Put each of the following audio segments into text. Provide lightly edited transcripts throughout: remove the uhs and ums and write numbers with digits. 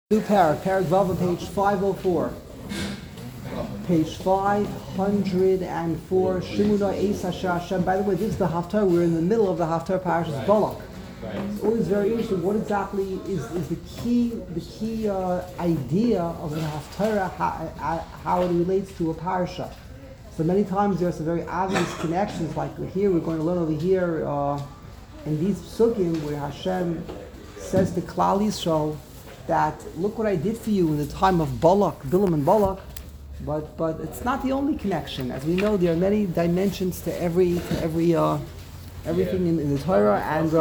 New Parak Vav on page 504. Page 504, Shimuna Eis Hashem. By the way, this is the Haftarah. We're in the middle of the Haftarah Parashas Balak. It's always very interesting. What exactly is the key idea of the Haftarah, how it relates to a parasha? So many times there's some very obvious connections, like here we're going to learn over here in these psukim where Hashem says to Klal Yisrael that look what I did for you in the time of Bilam and Balak, but it's not the only connection. As we know, there are many dimensions to everything in the Torah, and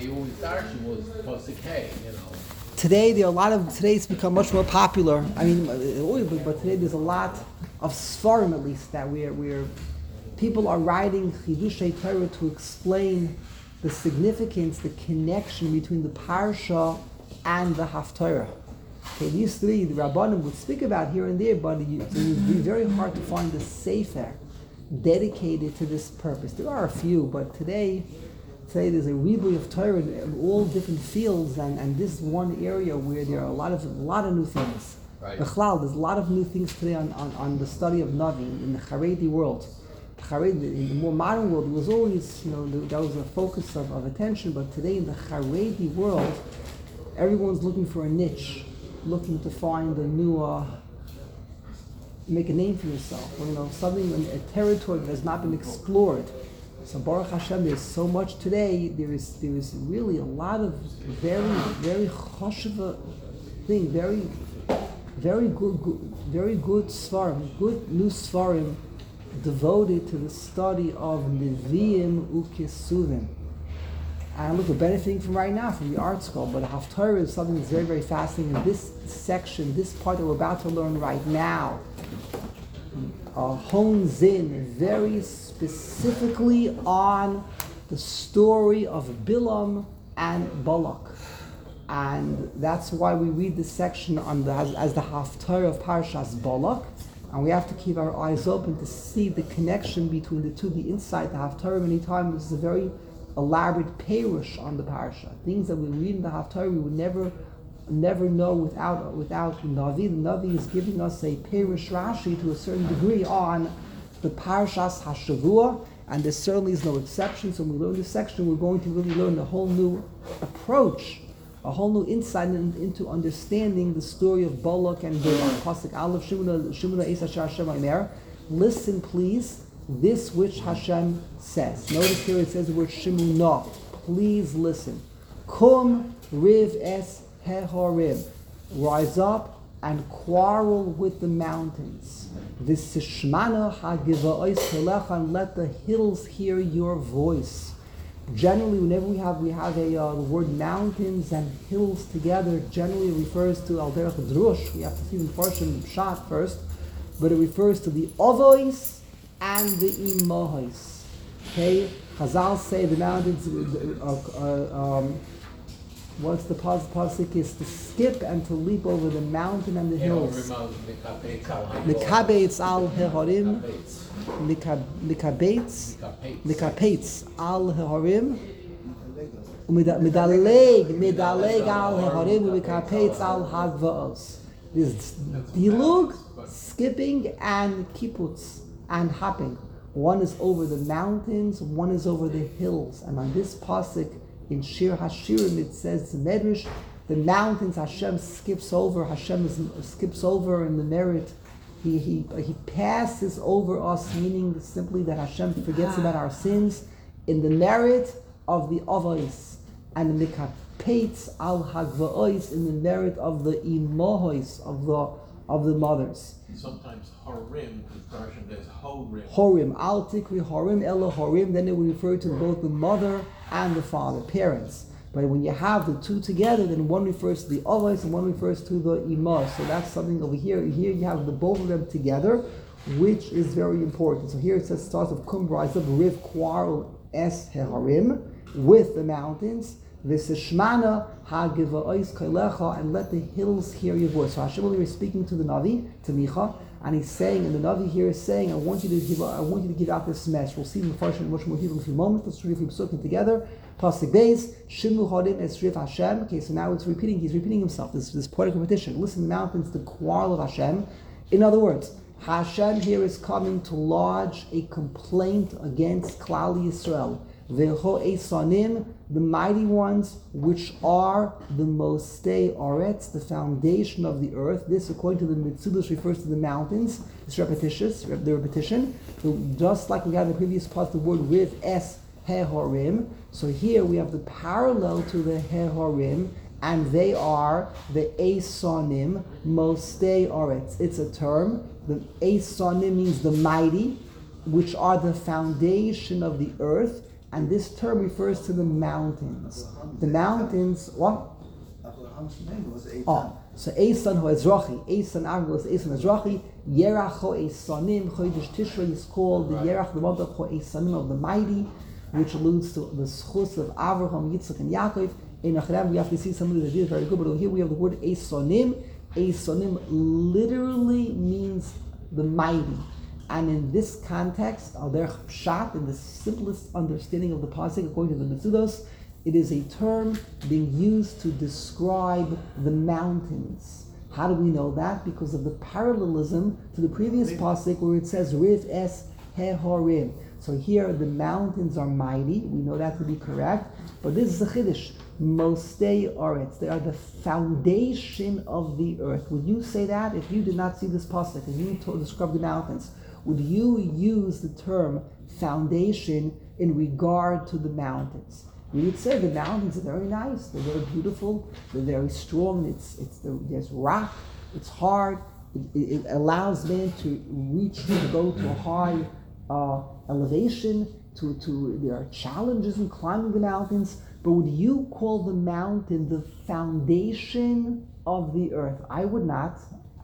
today today it's become much more popular. I mean, but today there's a lot of Sfarim, at least, that where people are writing Chidushei Torah to explain the significance, the connection between the parsha and the Haftarah. Okay, these three, the Rabbanim would speak about here and there, but it would be very hard to find a sefer dedicated to this purpose. There are a few, but today there's a ribuy of Torah in all different fields, and this is one area where there are a lot of new things. Right. There's a lot of new things today on the study of Navi in the Haredi world. In the more modern world, it was always, that was a focus of attention, but today in the Haredi world, everyone's looking for a niche, looking to find a new, make a name for yourself, something, a territory that has not been explored. So Baruch Hashem, there's so much today. There is really a lot of very, very chashuva thing, very good svarim, good new svarim devoted to the study of Nevi'im Ukesuvim. And look, we're benefiting from right now from the art school, but Haftarah is something that's very, very fascinating. In this section, this part that we're about to learn right now, hones in very specifically on the story of Bilam and Balak. And that's why we read this section as the Haftarah of Parashas Balak. And we have to keep our eyes open to see the connection between the two, the insight. The Haftarah many times is a very elaborate perush on the parasha. Things that we read in the Haftarah we would never know without Navi. The Navi is giving us a perush Rashi to a certain degree on the Parashas Hashavua, and there certainly is no exception. So when we learn this section, we're going to really learn a whole new approach, a whole new insight into understanding the story of Balak and Bilam. Pasuk Aleph, Shimuna Eis Hashem Aimer. Listen, please, this which Hashem says. Notice here it says the word Shimuna. Please listen. Kum riv es hehorim. Rise up and quarrel with the mountains. V'sishmana hagiva'os telecha, and let the hills hear your voice. Generally, whenever we have the word mountains and hills together, generally it refers to al derech drush. We have to see the portion shot first, but it refers to the ovois and the imohos. Okay, Chazal say the mountains. What's the pasuk is to skip and to leap over the mountain and the hills. Mikabetz al hehorim. Mikapetz al hehorim. Midaleg al hehorim. Mikapetz al hagvaos. This dilug, skipping, and kipputz, and hopping. One is over the mountains, one is over the hills. And on this pasuk in Shir Hashirim it says Medrash, the mountains Hashem skips over. Skips over in the merit. He passes over us, meaning simply that Hashem forgets about our sins in the merit of the avos, and the mikapetz al hagvaos in the merit of the imohos, of the mothers. Sometimes Horim, version there's Horim. Horim, al tikri Horim, elo Horim, then it would refer to both the mother and the father, parents. But when you have the two together, then one refers to the avos and one refers to the imah. So that's something over here. Here you have the both of them together, which is very important. So here it says, starts with kum rise up, riv quarrel es heharim, with the mountains. V'sishmana hagiva'os kailecha, and let the hills hear your voice. So Hashem will be speaking to the Navi, to Micha, And he's saying, and the Navi here is saying, I want you to give out this message. We'll see in the Farshim much more people in a few moments. Let's read a few psukim together. Pasuk Beis, Shimu Hodim Esrif Hashem. Okay, so now he's repeating himself. This poetic repetition. Listen, the mountains, the quarrel of Hashem. In other words, Hashem here is coming to lodge a complaint against Klal Yisrael. Ve'ho Esanim, the mighty ones, which are the Mostei Aretz, the foundation of the earth. This, according to the Mitzudos, refers to the mountains. It's repetitious, the repetition. So just like we had in the previous part, the word Riv Es Hehorim. So here we have the parallel to the Hehorim, and they are the Esanim, Mostei Aretz. It's a term. The Esanim means the mighty, which are the foundation of the earth. And this term refers to the mountains. The mountains, what? So Esan ho Ezrachi, Esan Avgos, Esan Ezrachi, Yerach ho Esanim, Chodesh Tishrei is called the Yerach, the month of ho Esanim of the mighty, which alludes to the schus of Avraham, Yitzchak, and Yaakov. In Achrayim, we have to see somebody that did very good, but here we have the word Esanim. Esanim literally means the mighty. And in this context, al derech pshat, in the simplest understanding of the pasuk, according to the Mitzudos, it is a term being used to describe the mountains. How do we know that? Because of the parallelism to the previous pasuk where it says Riv Es Hehorim. So here the mountains are mighty. We know that to be correct. But this is a chiddush. Mostei Aretz. They are the foundation of the earth. Would you say that if you did not see this pasuk and you describe the mountains? Would you use the term foundation in regard to the mountains? We would say the mountains are very nice, they're very beautiful, they're very strong, there's rock, it's hard, it allows man to go to a high elevation, there are challenges in climbing the mountains, but would you call the mountain the foundation of the earth? I would not.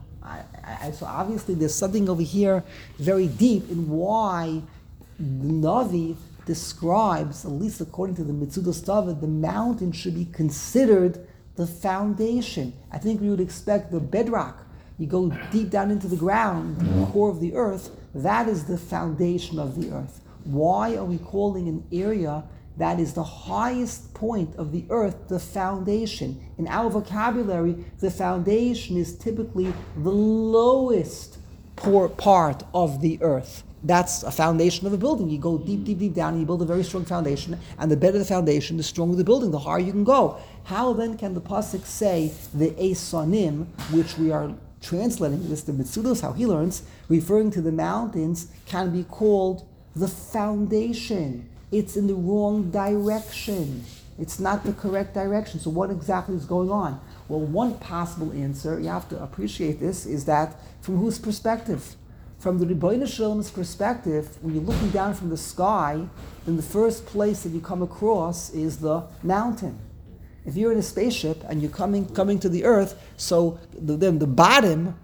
So obviously there's something over here very deep in why the Navi describes, at least according to the Mitzudos David, the mountain should be considered the foundation. I think we would expect the bedrock. You go deep down into the ground, the core of the earth, that is the foundation of the earth. Why are we calling an area that is the highest point of the earth the foundation? In our vocabulary, the foundation is typically the lowest part of the earth. That's a foundation of a building. You go deep, deep, deep down, and you build a very strong foundation, and the better the foundation, the stronger the building, the higher you can go. How then can the pasuk say the Esanim, which we are translating this to Mitzudos, how he learns, referring to the mountains, can be called the foundation? It's in the wrong direction. It's not the correct direction. So what exactly is going on? Well, one possible answer, you have to appreciate this, is that from whose perspective? From the Rebbeinu Shalom's perspective, when you're looking down from the sky, then the first place that you come across is the mountain. If you're in a spaceship and you're coming to the earth, so then the bottom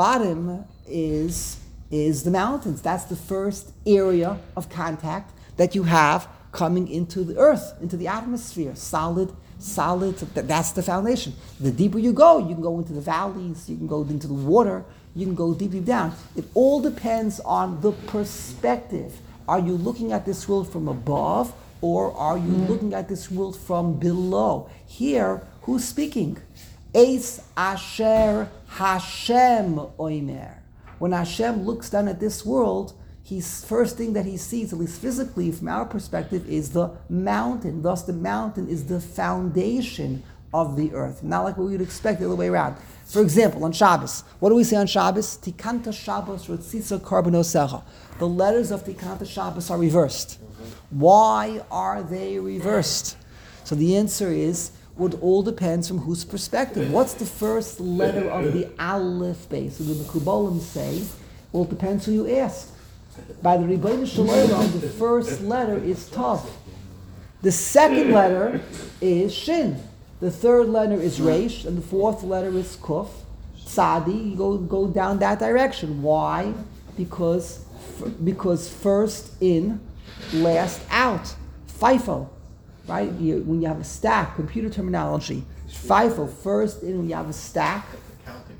is the mountains. That's the first area of contact that you have coming into the earth, into the atmosphere. Solid, that's the foundation. The deeper you can go into the valleys, you can go into the water, you can go deep, deep down. It all depends on the perspective. Are you looking at this world from above, or are you looking at this world from below? Here, who's speaking? Eis Asher Hashem Oimer. When Hashem looks down at this world, first thing that he sees, at least physically from our perspective, is the mountain. Thus the mountain is the foundation of the earth. Not like what we would expect the other way around. For example, on Shabbos, what do we say on Shabbos? Tikanta Shabbos Rotzitza Karbonosecha. The letters of Tikanta Shabbos are reversed. Why are they reversed? So the answer is, it all depends from whose perspective. What's the first letter of the Aleph base? So the Mekubalim say, well, it depends who you ask. By the Rebbeinu Shalom, the first letter is Tav. The second letter is Shin. The third letter is Reish, and the fourth letter is Kuf. Tzadi, you go down that direction. Why? Because first in, last out. FIFO, right? When you have a stack, computer terminology. FIFO, first in when you have a stack.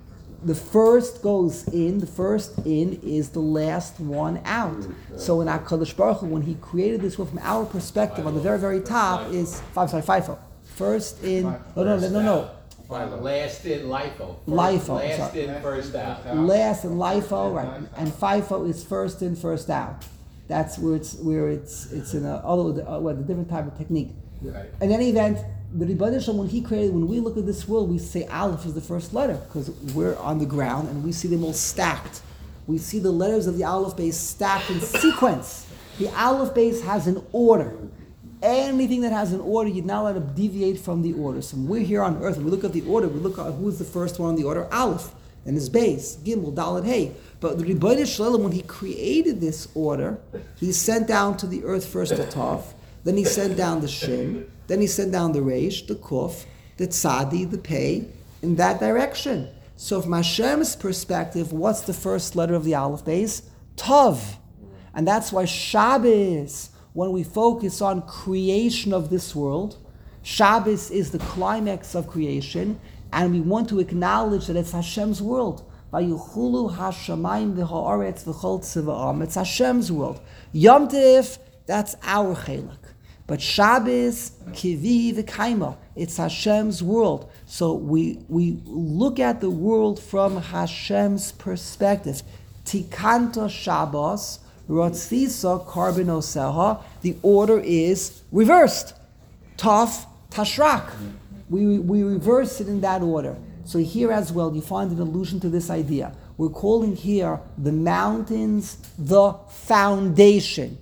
the first goes in, the first in is the last one out. So in HaKadosh Baruch Hu, when he created this world from our perspective, on the very, very top is, FIFO. First in, no. Last in LIFO. LIFO, Last sorry. in, first out. Last and LIFO, right. And FIFO is first in, first out. That's where it's in a different type of technique. Right. In any event, the Rebbeinu Shalom, when we look at this world, we say Aleph is the first letter because we're on the ground and we see them all stacked. We see the letters of the Aleph base stacked in sequence. The Aleph base has an order. Anything that has an order, you're not allowed to deviate from the order. So when we're here on earth, when we look at the order, we look at who's the first one on the order, Aleph, and his base, Gimel, Dalet, Hey. But the Rebbeinu Shalom, when he created this order, he sent down to the earth first the Tav, then he sent down the Shin, then he sent down the Reish, the Kuf, the Tzadi, the Pei, in that direction. So from Hashem's perspective, what's the first letter of the Aleph base? Tav. And that's why Shabbos, when we focus on creation of this world, Shabbos is the climax of creation, and we want to acknowledge that it's Hashem's world. Vayuchulu hashamayim v'ha'aretz v'chol tziva'am. It's Hashem's world. Yom Tov, that's our chelak. But Shabbos, kivi v'kaima, it's Hashem's world. So we look at the world from Hashem's perspective. Tikanta Shabbos, rotzisa karbinoseha. The order is reversed. Taf, tashrak. We reverse it in that order. So here as well, you find an allusion to this idea. We're calling here the mountains the foundation.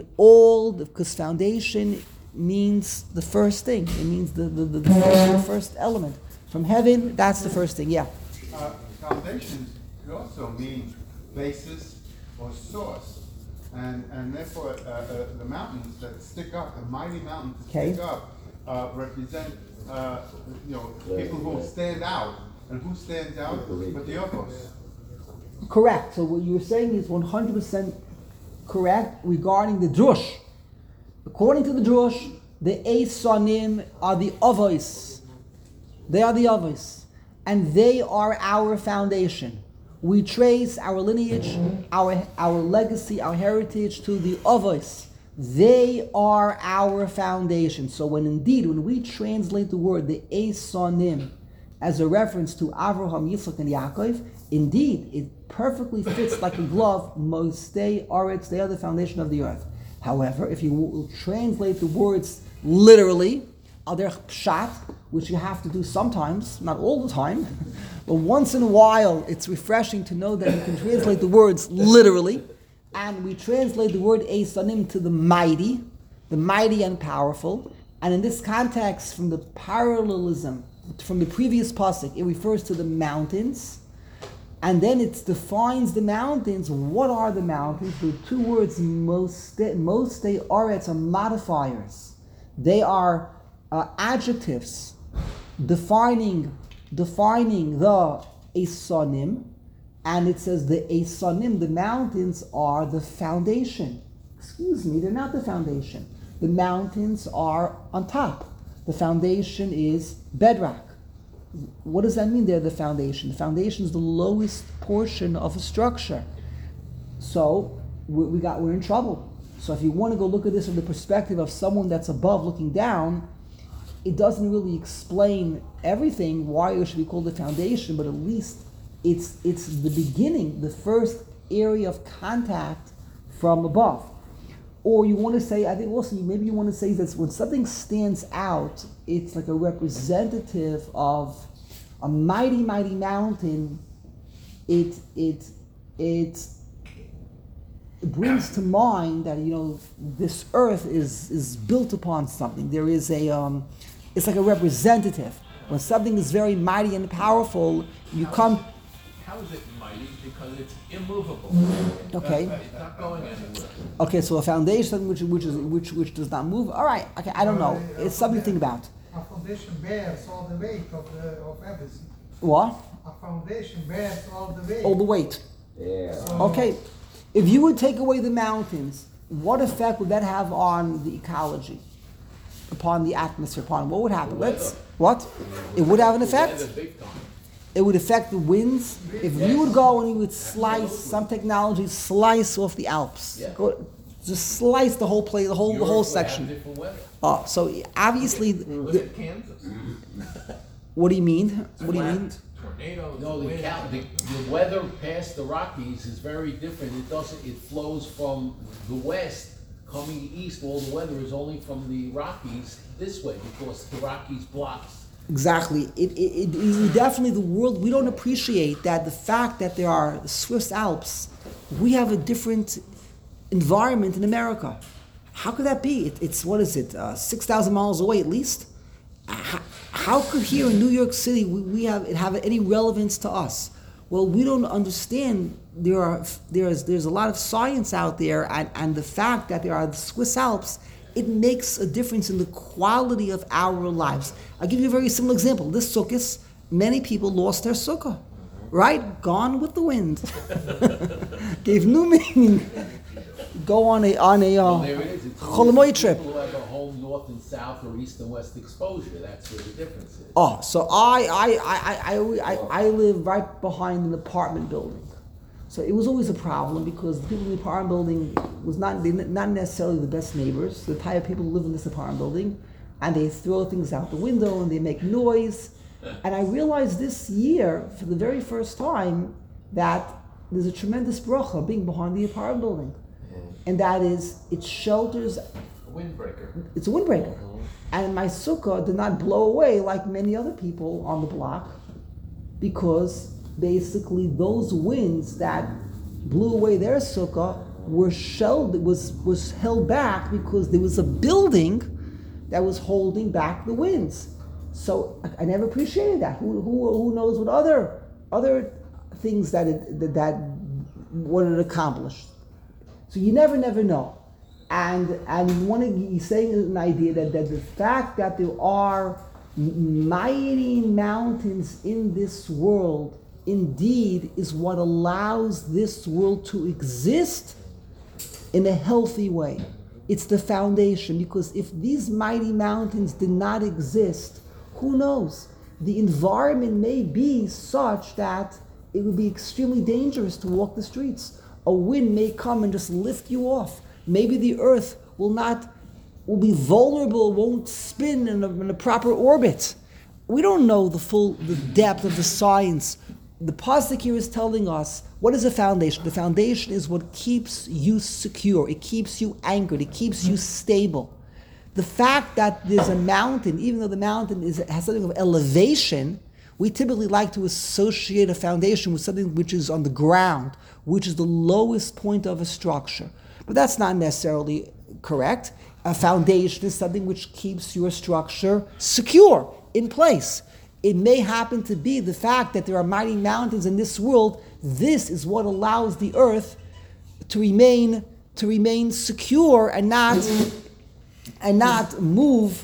Because foundation means the first thing. It means the first element. From heaven, that's the first thing, yeah. Foundations could also mean basis or source. And therefore, the mountains that stick up, the mighty mountains that stick up, represent people who stand out. And who stands out? But the others. Correct. So what you're saying is 100% correct regarding the drush. According to the drush, the Eisanim are the Avos. They are the Avos. And they are our foundation. We trace our lineage, our legacy, our heritage to the Avos. They are our foundation. So when we translate the word, the Eisanim, as a reference to Avraham, Yitzchak, and Yaakov, indeed, it perfectly fits like a glove. Mostei Aretz, they are the foundation of the earth. However, if you will translate the words literally, al derech pshat, which you have to do sometimes, not all the time, but once in a while, it's refreshing to know that you can translate the words literally, and we translate the word Eisanim to the mighty and powerful, and in this context, from the parallelism from the previous pasuk, it refers to the mountains, and then it defines the mountains. What are the mountains? The two words, mostei aretz, are modifiers. They are adjectives defining the Eisanim, and it says the Eisanim, the mountains, are the foundation. Excuse me, they're not the foundation. The mountains are on top. The foundation is bedrock. What does that mean? They're the foundation. The foundation is the lowest portion of a structure. So we're in trouble. So if you want to go look at this from the perspective of someone that's above looking down, it doesn't really explain everything, why it should be called the foundation, but at least it's the beginning, the first area of contact from above. Or you want to say, I think also, maybe you want to say that when something stands out, it's like a representative of a mighty, mighty mountain. It brings to mind that, this earth is built upon something. There is it's like a representative. When something is very mighty and powerful, How is it mighty? Because it's immovable. Okay. It's not going anywhere. Okay, so a foundation which does not move. All right. Okay, I don't know. It's something to think about. A foundation bears all the weight of everything. What? A foundation bears all the weight. All the weight. Yeah. Okay. If you would take away the mountains, what effect would that have on the ecology? Upon the atmosphere, what would happen? What? It would have an effect? It would affect the winds. If we would go and we would slice some technology, slice off the Alps, Yeah. just slice the whole play, the whole Europe would have section. different weather. So obviously, Look at Kansas. what do you mean? What do you mean? Tornadoes. No, wind. the weather past the Rockies is very different. It flows from the west, coming east. All the weather is only from the Rockies this way because the Rockies blocks. Exactly. It definitely the world. We don't appreciate that the fact that there are Swiss Alps. We have a different environment in America. How could that be? It's what is it? 6,000 miles away at least. How could here in New York City we have any relevance to us? Well, we don't understand. There's a lot of science out there, and the fact that there are the Swiss Alps, it makes a difference in the quality of our lives. I'll give you a very simple example. This sukkah, many people lost their sukkah, right? Gone with the wind. Gave new meaning. Go on a Well, there it is. It's Cholamoy trip. People who have a home north and south or east and west exposure. That's where the difference is. Oh, so I live right behind an apartment building, so it was always a problem because the people in the apartment building they're not necessarily the best neighbors. The type of people who live in this apartment building, and they throw things out the window and they make noise. And I realized this year, for the very first time, that there's a tremendous bracha being behind the apartment building, and that is it shelters. Windbreaker. It's a windbreaker. And my sukkah did not blow away like many other people on the block, because basically those winds that blew away their sukkah was held back because there was a building that was holding back the winds. So I never appreciated that. Who knows what other things that what it accomplished. So you never know. And he's saying an idea that the fact that there are mighty mountains in this world indeed is what allows this world to exist in a healthy way. It's the foundation, because if these mighty mountains did not exist, who knows? The environment may be such that it would be extremely dangerous to walk the streets. A wind may come and just lift you off. Maybe the earth will be vulnerable, won't spin in a proper orbit. We don't know the depth of the science. The pasuk here is telling us, what is the foundation? The foundation is what keeps you secure. It keeps you anchored. It keeps you stable. The fact that there's a mountain, even though the mountain has something of elevation, we typically like to associate a foundation with something which is on the ground, which is the lowest point of a structure. But that's not necessarily correct. A foundation is something which keeps your structure secure, in place. It may happen to be the fact that there are mighty mountains in this world. This is what allows the earth to remain secure and not move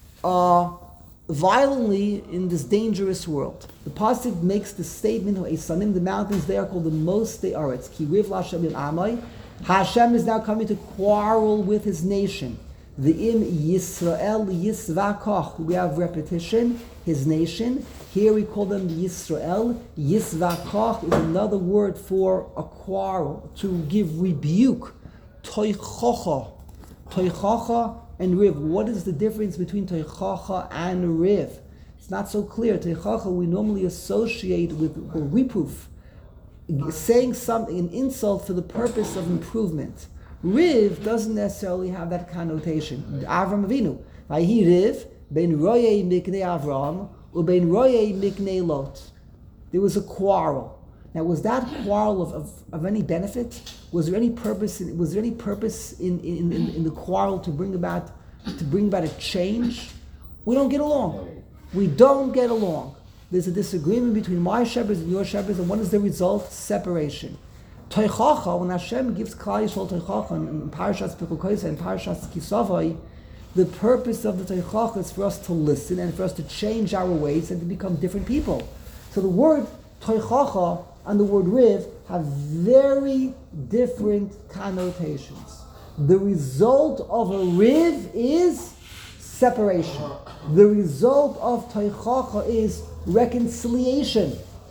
violently in this dangerous world. The pasuk makes the statement, the mountains they are called the most they are. It's ki riv l'Hashem amai. Hashem is now coming to quarrel with his nation. The im Yisrael Yisvakoch. We have repetition. His nation. Here we call them Yisrael. Yisvakoch is another word for a quarrel, to give rebuke. Toichocha. Toichocha and Riv. What is the difference between Toichocha and Riv? It's not so clear. Toichocha we normally associate with reproof, saying something, an insult for the purpose of improvement. Riv doesn't necessarily have that connotation. Avram Avinu, Vayhi Riv ben Royei Miknei Avram ubein Royei Miknei Lot. There was a quarrel. Now, was that quarrel of any benefit? Was there any purpose? In the quarrel to bring about a change? We don't get along. We don't get along. There's a disagreement between my shepherds and your shepherds, and what is the result? Separation. Toichacha, when Hashem gives Klal Yisrael Toichacha in Parashas Pekukosa and Parashas Kisavai, the purpose of the Toichacha is for us to listen and for us to change our ways and to become different people. So the word Toichacha and the word Riv have very different connotations. The result of a Riv is separation. The result of Toichacha is reconciliation.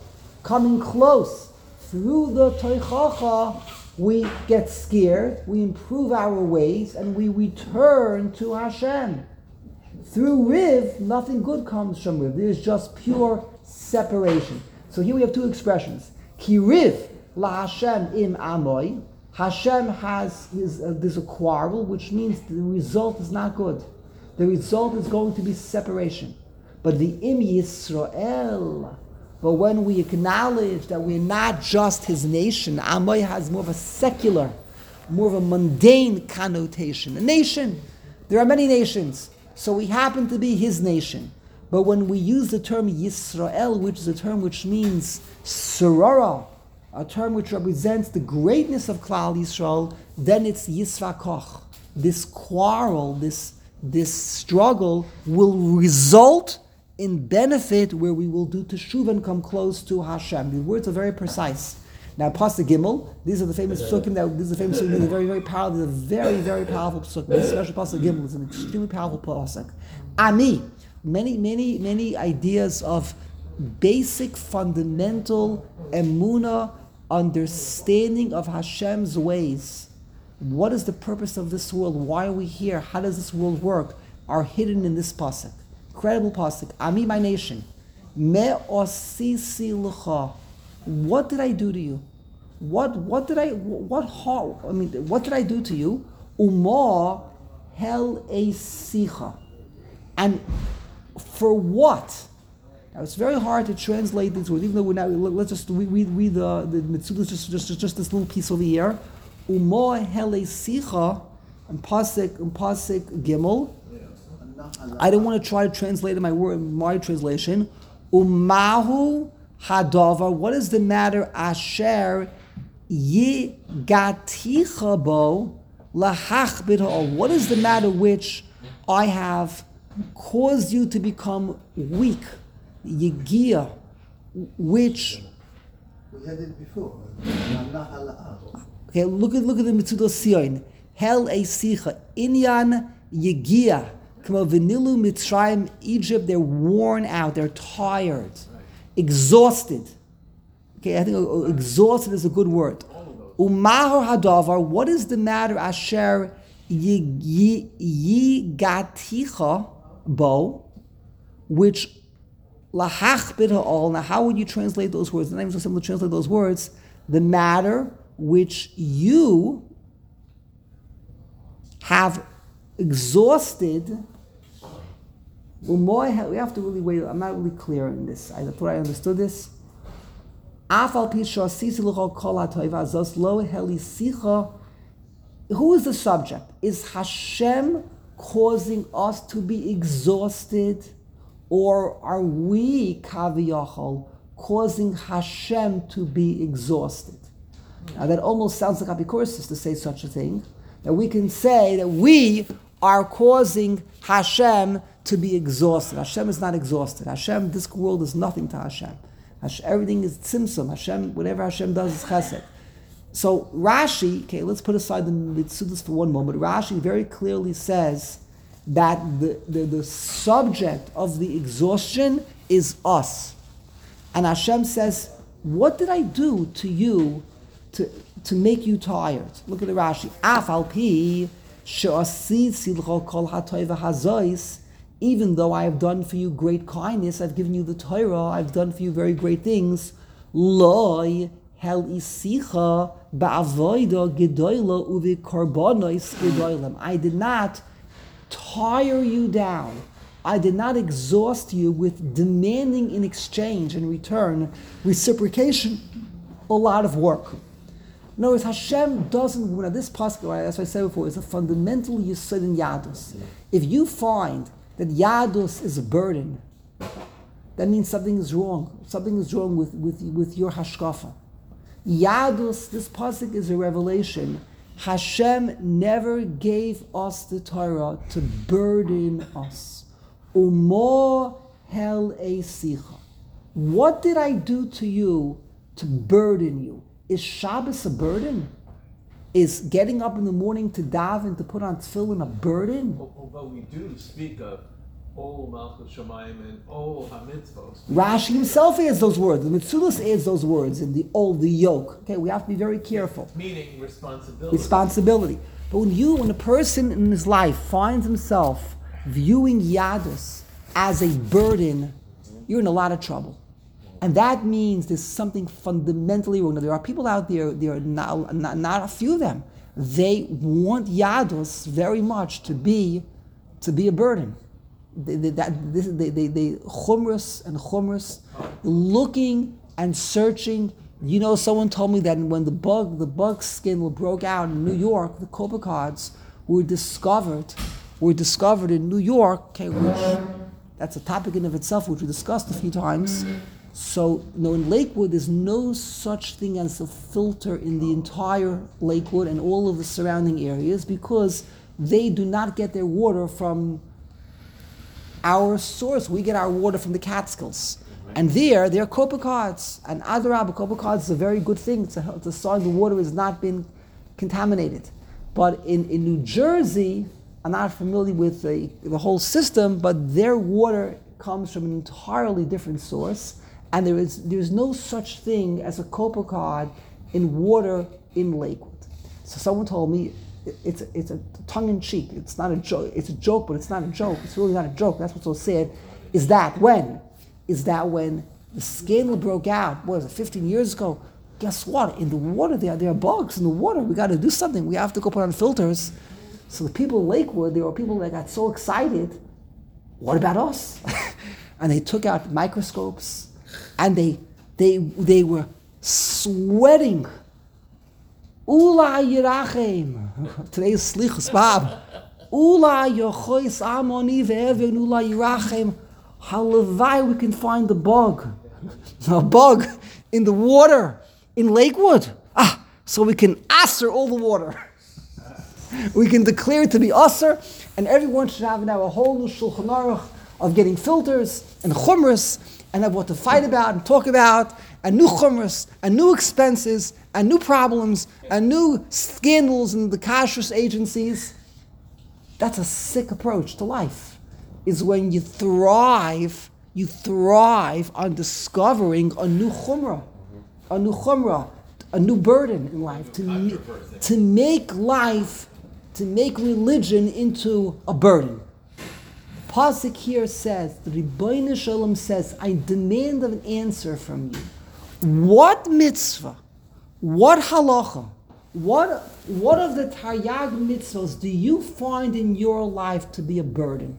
coming close through the toichacha, we get scared, we improve our ways, and we return to Hashem. Through Riv, nothing good comes from Riv. There's just pure separation. So here we have two expressions. Ki Riv la Hashem im amoy. Hashem has there's a quarrel, which means the result is not good. The result is going to be separation. But the im Yisrael. But when we acknowledge that we're not just his nation, Amoy has more of a secular, more of a mundane connotation. A nation. There are many nations. So we happen to be his nation. But when we use the term Yisrael, which is a term which means Sorora, a term which represents the greatness of Klal Yisrael, then it's Yisvakoch. This quarrel, this struggle will result in benefit where we will do teshuva and come close to Hashem. The words are very precise. Now, Pasuk Gimel, these are the famous psukim. These are the famous psukim. They're very, very powerful. They're very, very powerful psukim. Especially Pasuk Gimel is an extremely powerful pasuk. Ami, many ideas of basic, fundamental emuna, understanding of Hashem's ways. What is the purpose of this world? Why are we here? How does this world work? Are hidden in this pasuk. Incredible pasuk. Ami, my nation. Me osisi l'cha. What did I do to you? What did I do to you? Uma hel esicha. And for what? Now it's very hard to translate these words, even though we're now. Let's just read the Mitzvah, just this little piece over here. Uma hel esicha, and pasuk Gimel. I don't want to try to translate my translation. Umahu hadavar. What is the matter? Asher yigaticha bo lahachbid ha'ol. What is the matter which I have caused you to become weak? Yigia, which. We had it before. Okay, look at the Mitzvah Sion. Hel esicha inyan yigia. Venilu Mitzrayim, Egypt, they're worn out, they're tired, exhausted. Okay, I think exhausted is a good word. Umahor hadavar, what is the matter? Asher yigaticha bo, which lahachbid ha'ol. Now, how would you translate those words? The name is so simple to translate those words. The matter which you have exhausted. We have to really wait. I'm not really clear in this. I thought I understood this. Who is the subject? Is Hashem causing us to be exhausted, or are we kaviyachol causing Hashem to be exhausted? Now that almost sounds like apikoursis to say such a thing. That we can say that we are causing Hashem to be exhausted. Hashem is not exhausted. Hashem, this world is nothing to Hashem. Everything is tzimtzum. Hashem, whatever Hashem does is chesed. So Rashi, okay, let's put aside the Mitzvahs for one moment. Rashi very clearly says that the subject of the exhaustion is us. And Hashem says, what did I do to you to make you tired? Look at the Rashi. Af al pi she'asid silcha kol ha'toiva hazois. Even though I have done for you great kindness, I've given you the Torah, I've done for you very great things. Loi hel isicha ba'avoida gedoyla uvi korbanos gedoylem. I did not tire you down. I did not exhaust you with demanding in exchange, in return, reciprocation, a lot of work. In other words, Hashem doesn't, now this pasuk, as I said before, is a fundamental yesod in Yadus. If you find that Yadus is a burden, that means something is wrong. Something is wrong with your hashkafa. Yadus, this pasuk is a revelation. Hashem never gave us the Torah to burden us. Umo hel esicha. What did I do to you to burden you? Is Shabbos a burden? Is getting up in the morning to daven, to put on tefillin a burden? But we do speak of Ol Malchus Shamayim and Ol HaMitzvos. Rashi himself adds those words. The Metzudos adds those words in the yoke. Okay, we have to be very careful. Meaning responsibility. Responsibility. But when a person in his life finds himself viewing Yadus as a burden, you're in a lot of trouble. And that means there's something fundamentally wrong. Now, there are people out there are not a few of them. They want Yadus very much to be a burden. They chumrus, looking and searching. You know, someone told me that when the bug scandal broke out in New York, the Copa cards were discovered in New York. Okay, which that's a topic in of itself, which we discussed a few times. So, in Lakewood, there's no such thing as a filter in the entire Lakewood and all of the surrounding areas because they do not get their water from our source. We get our water from the Catskills. And they're Copa cards. And Adarab, Copa cards is a very good thing. It's a sign the water has not been contaminated. But in New Jersey, I'm not familiar with the whole system, but their water comes from an entirely different source. And there's no such thing as a Copa card in water in Lakewood. So someone told me it's a tongue-in-cheek. It's not a joke. It's a joke, but it's not a joke. It's really not a joke. That's what's so sad. Is that when the scandal broke out, what was it, 15 years ago? Guess what? In the water, there are bugs in the water. We got to do something. We have to go put on filters. So the people in Lakewood, there were people that got so excited. What about us? And they took out microscopes. And they were sweating. Ula yirachem. Today's slichus, Bob. Ula yochois amoni ve'even ula yirachem. Halavai, we can find the bug. A bug in the water in Lakewood. So we can asser all the water. We can declare it to be asser, and everyone should have now a whole new Shulchan Aruch of getting filters and chumras, and have what to fight about and talk about, and new chumras, and new expenses, and new problems, and new scandals in the kashrus agencies. That's a sick approach to life. Is when you thrive on discovering a new chumrah, a new burden in life, to make religion into a burden. Pasuk here says, the Rebbeinu Shalom says, I demand an answer from you. What mitzvah, what halacha, what of the Taryag mitzvahs do you find in your life to be a burden?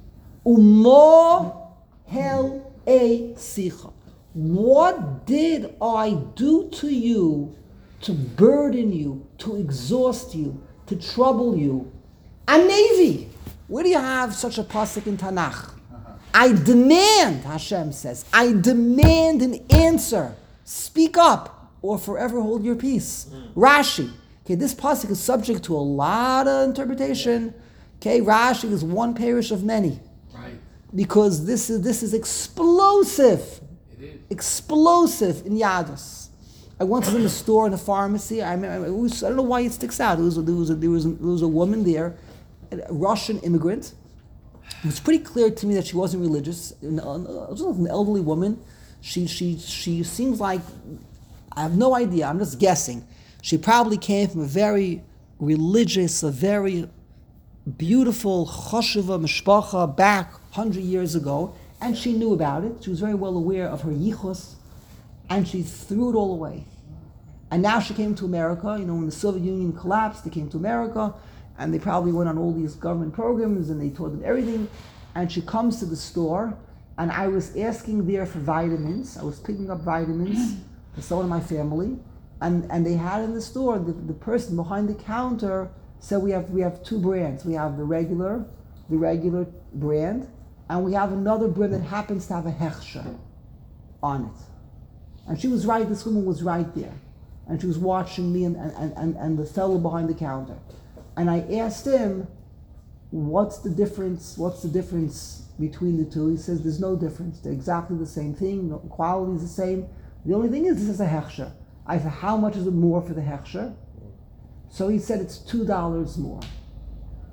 Umo hel e sicha. What did I do to you to burden you, to exhaust you, to trouble you? A navy. Where do you have such a pasuk in Tanakh? I demand, Hashem says, I demand an answer. Speak up or forever hold your peace. Rashi. Okay, this pasuk is subject to a lot of interpretation. Okay, Rashi is one parish of many. Right. Because this is explosive. It is. Explosive in Yadus. I once was in a store in a pharmacy. I don't know why it sticks out. There was a woman there, a Russian immigrant. It was pretty clear to me that she wasn't religious. An elderly woman. She seems like, I have no idea, I'm just guessing. She probably came from a very religious, a very beautiful choshuva mishpacha back 100 years ago, and she knew about it. She was very well aware of her yichus, and she threw it all away. And now she came to America. When the Soviet Union collapsed, they came to America, and they probably went on all these government programs, and they taught them everything. And she comes to the store, and I was asking there for vitamins. I was picking up vitamins for someone in my family, and they had in the store, the person behind the counter said, we have two brands. We have the regular brand, and we have another brand that happens to have a hechsher on it. And she was right, this woman was right there. And she was watching me and the fellow behind the counter. And I asked him, what's the difference between the two? He says, there's no difference. They're exactly the same thing, the quality is the same. The only thing is, this is a hechsher. I said, how much is it more for the hechsher? So he said, it's $2 more.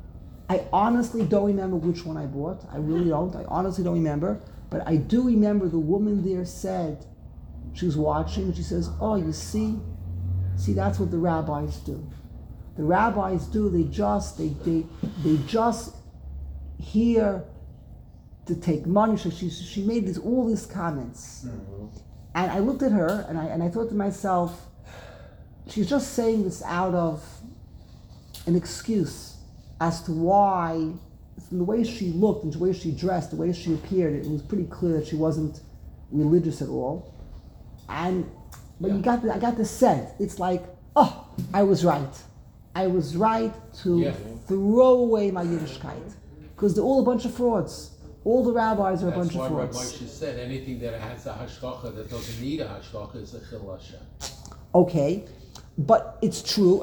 I honestly don't remember which one I bought. I really don't. I honestly don't remember. But I do remember the woman there said, she was watching, and she says, oh, you see, that's what the rabbis do. The rabbis do, they just here to take money. So she made all these comments. And I looked at her and I thought to myself, she's just saying this out of an excuse as to why, from the way she looked and the way she dressed, the way she appeared, it was pretty clear that she wasn't religious at all. But I got the sense, it's like, oh, I was right. I was right to throw away my Yiddishkeit. Because they're all a bunch of frauds. All the rabbis are a bunch of frauds. That's why Rabbi Moshe said anything that has a hashgacha that doesn't need a hashgacha is a chil Hashem. Okay, but it's true,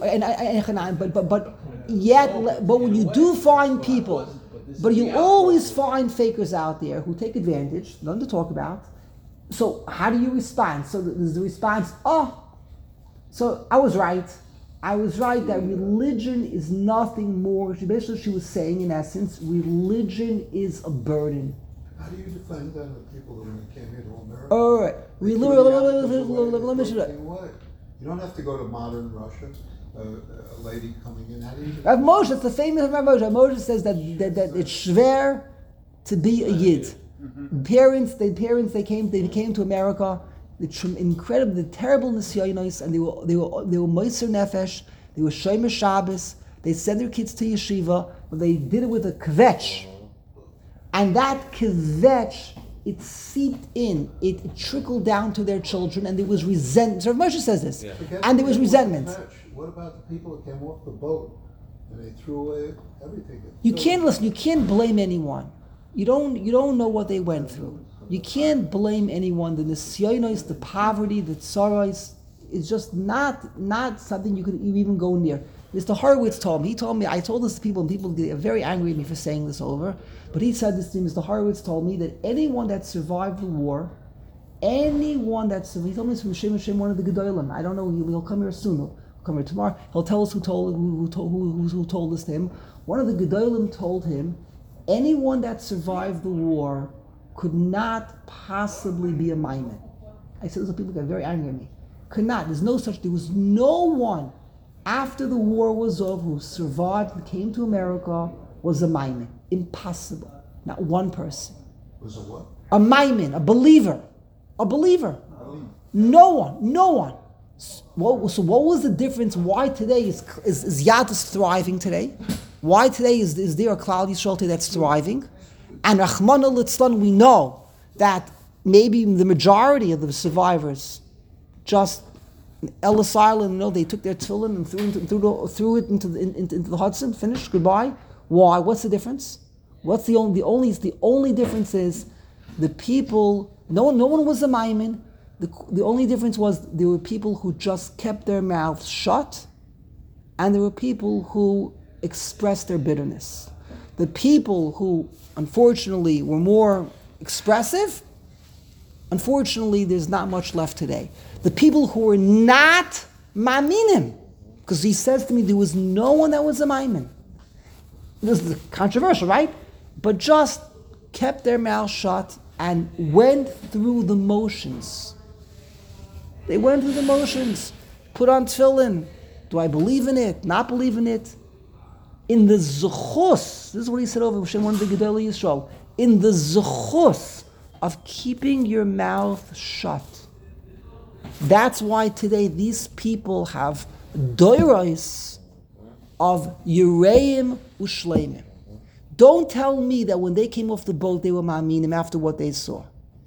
but when you do find people, but you always find fakers out there who take advantage, nothing to talk about. So how do you respond? So there's the response, so I was right. I was right that religion is nothing more. She was saying, in essence, religion is a burden. How do you defend them, the people that when they came here to America? All right. Let me you don't have to go to modern Russia. A lady coming in. How do you? Rav Moshe, it's the famous Rav Moshe. Rav Moshe says that it's schwer to be a Yid. Parents, they came to America. The terrible nisyonos, and they were moiser nefesh. They were shomer Shabbos. They sent their kids to yeshiva, but they did it with a kvetch, and that kvetch, it seeped in. It trickled down to their children, and there was resentment. So Rav Moshe says this, and there was resentment. What about the people that came off the boat and they threw away everything? You can't blame anyone. You don't know what they went through. You can't blame anyone. The nisyonos, the poverty, the tsaros, is just not something you could even go near. Mr. Horowitz told me, I told this to people, and people get very angry at me for saying this over, but he said this to me, Mr. Horowitz told me that anyone that survived the war, he told me this from Shem, one of the Gedolim. I don't know, he'll come here soon, he'll come here tomorrow, he'll tell us who told this to him. One of the Gedolim told him, anyone that survived the war could not possibly be a Maimon. I said, those people got very angry at me. Could not. There was no one after the war was over who survived and came to America was a Maimon. Impossible. Not one person. Was a what? A Maimon, a believer. No one. So what was the difference? Why today is Yadus thriving today? Why today is there a Klal Yisrael today that's thriving? And Rachmana Litzlan, we know that maybe the majority of the survivors just Ellis Island, they took their tefillin and threw it into the Hudson. Finished. Goodbye. Why? What's the difference? What's the only difference is the people. No one was a Maimon. The only difference was there were people who just kept their mouths shut, and there were people who expressed their bitterness. The people who, unfortunately, were more expressive, unfortunately, there's not much left today. The people who were not ma'aminim, because he says to me, there was no one that was a ma'imin. This is controversial, right? But just kept their mouth shut and went through the motions. They went through the motions. Put on tefillin. Do I believe in it? Not believe in it? In the zechus, this is what he said over Hashem, one of the Gedolei Yisrael, in the zechus of keeping your mouth shut. That's why today these people have doiros of Yereim Ushleimim. Don't tell me that when they came off the boat they were ma'aminim after what they saw.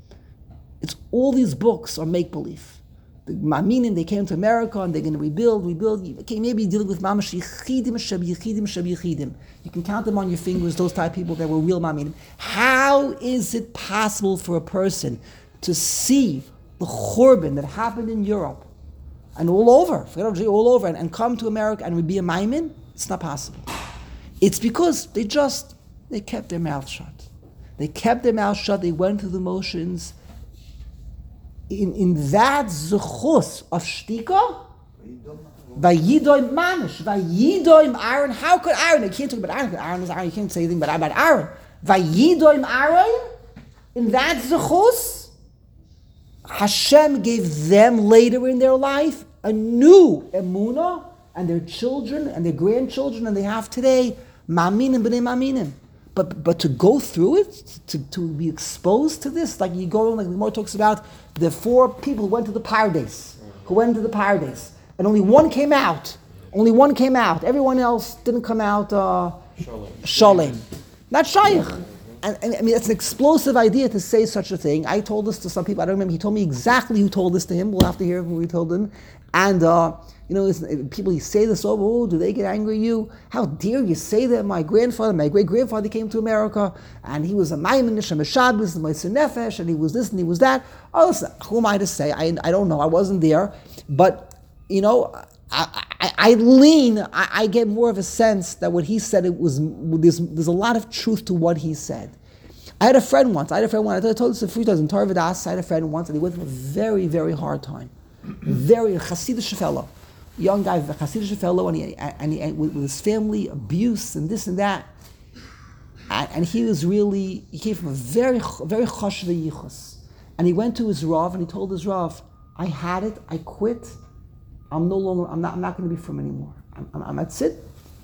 It's all these books are make-believe. The ma'aminim, they came to America and they're going to rebuild. Okay, maybe dealing with mamash yichidim, sheb yichidim. You can count them on your fingers, those type of people that were real ma'aminim. How is it possible for a person to see the churban that happened in Europe and all over, and come to America and be a ma'amin? It's not possible. It's because they kept their mouth shut. They kept their mouth shut, they went through the motions. In that zechus of shtika, Vayidoim mamish. Vayidoim Aaron. How could Aaron? You can't talk about Aaron. Aaron is Aaron. You can't say anything about Aaron. Vayidoim Aaron. In that zechus, Hashem gave them later in their life a new emunah, and their children and their grandchildren, and they have today maminim b'nei maminim. But to go through it, to be exposed to this, like you go, like the Gemara talks about, the 4 people who went to the paradise, and only one came out. Everyone else didn't come out shalem. Not shaykh. And I mean, it's an explosive idea to say such a thing. I told this to some people. I don't remember. He told me exactly who told this to him. We'll have to hear who he told him. And people, you say this over. Oh, do they get angry at you? How dare you say that? My great-grandfather came to America, and he was a Maimonish and a Shabbos and Meiser Nefesh, and he was this and he was that. Oh, listen, who am I to say? I don't know. I wasn't there, but I get more of a sense that what he said, there's a lot of truth to what he said. I had a friend once, I told this a few times in Torah V'das, I had a friend once, and he went through a very, very hard time. Very Hasidic fellow. Young guy, a Hasidic fellow, and he with his family, abuse and this and that. And he came from a very, very chashuv yichus. And he went to his Rav, and he told his Rav, I had it, I quit, I'm not going to be from anymore. I'm at sit.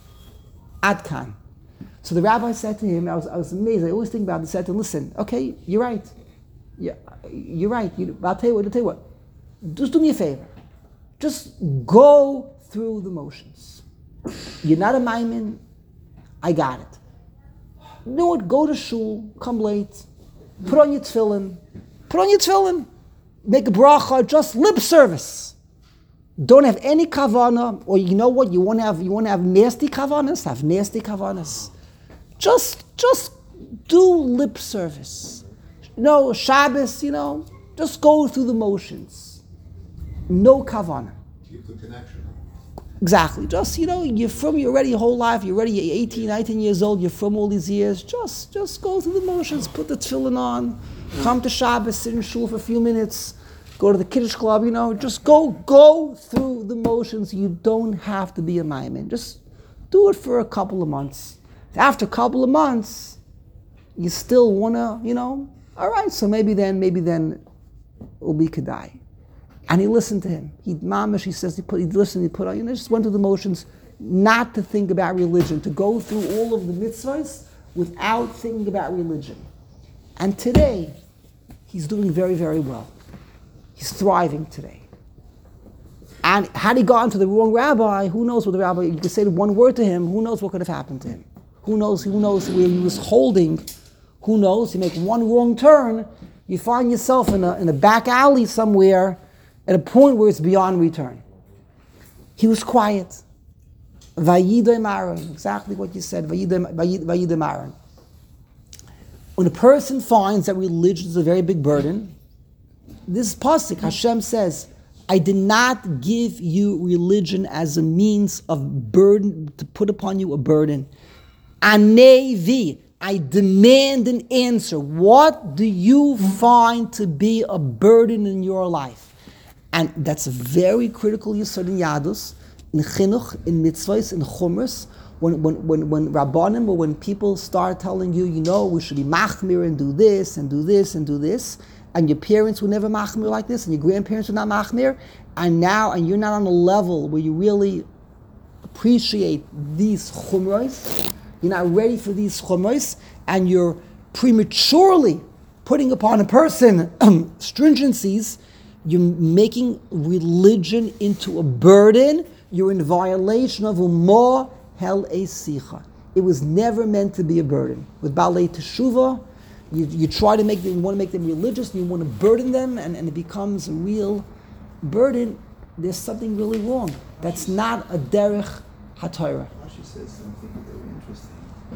Ad kan. So the rabbi said to him, I was amazed. I always think about it. He said to him, listen, okay, you're right. You're right. I'll tell you what. Just do me a favor. Just go through the motions. You're not a maimin. I got it. You know what? Go to shul. Come late. Put on your tefillin. Make a bracha. Just lip service. Don't have any kavana, or you know what? You want to have nasty kavanas. Have nasty kavanas. Just do lip service. Shabbos. Just go through the motions. No kavana. Keep the connection. Exactly. Just you're already your whole life. You're 18, 19 years old. You're from all these years. Just go through the motions. Put the tefillin on. Come to Shabbos. Sit in shul for a few minutes. Go to the Kiddush club, just go through the motions. You don't have to be a maimin. Just do it for a couple of months. After a couple of months, you still want to, all right, so maybe then it'll be kedai. And he listened to him. He says, he put on, just went through the motions, not to think about religion, to go through all of the mitzvahs without thinking about religion. And today, he's doing very, very well. He's thriving today. And had he gone to the wrong rabbi, who knows what the rabbi, you could say one word to him, who knows what could have happened to him? Who knows where he was holding? Who knows? You make one wrong turn, you find yourself in a back alley somewhere at a point where it's beyond return. He was quiet. Vayidoim Aaron, exactly what you said, Vayidoim Aaron. When a person finds that religion is a very big burden, this pasuk, Hashem says, I did not give you religion as a means of burden, to put upon you a burden. Anevi, I demand an answer. What do you find to be a burden in your life? And that's a very critical yesod in Yadus, in Chinuch, in Mitzvahs, in Chumras. When Rabbanim, or when people start telling you, we should be machmir and do this and do this and do this, and your parents were never machmir like this, and your grandparents were not machmir, and you're not on a level where you really appreciate these chumros, you're not ready for these chumros, and you're prematurely putting upon a person stringencies, you're making religion into a burden, you're in violation of umah hel esicha. It was never meant to be a burden. With Baalei Teshuvah, you try to you want to make them religious, and you want to burden them, and it becomes a real burden. There's something really wrong. That's not a derech haTorah. Rashi says something very interesting.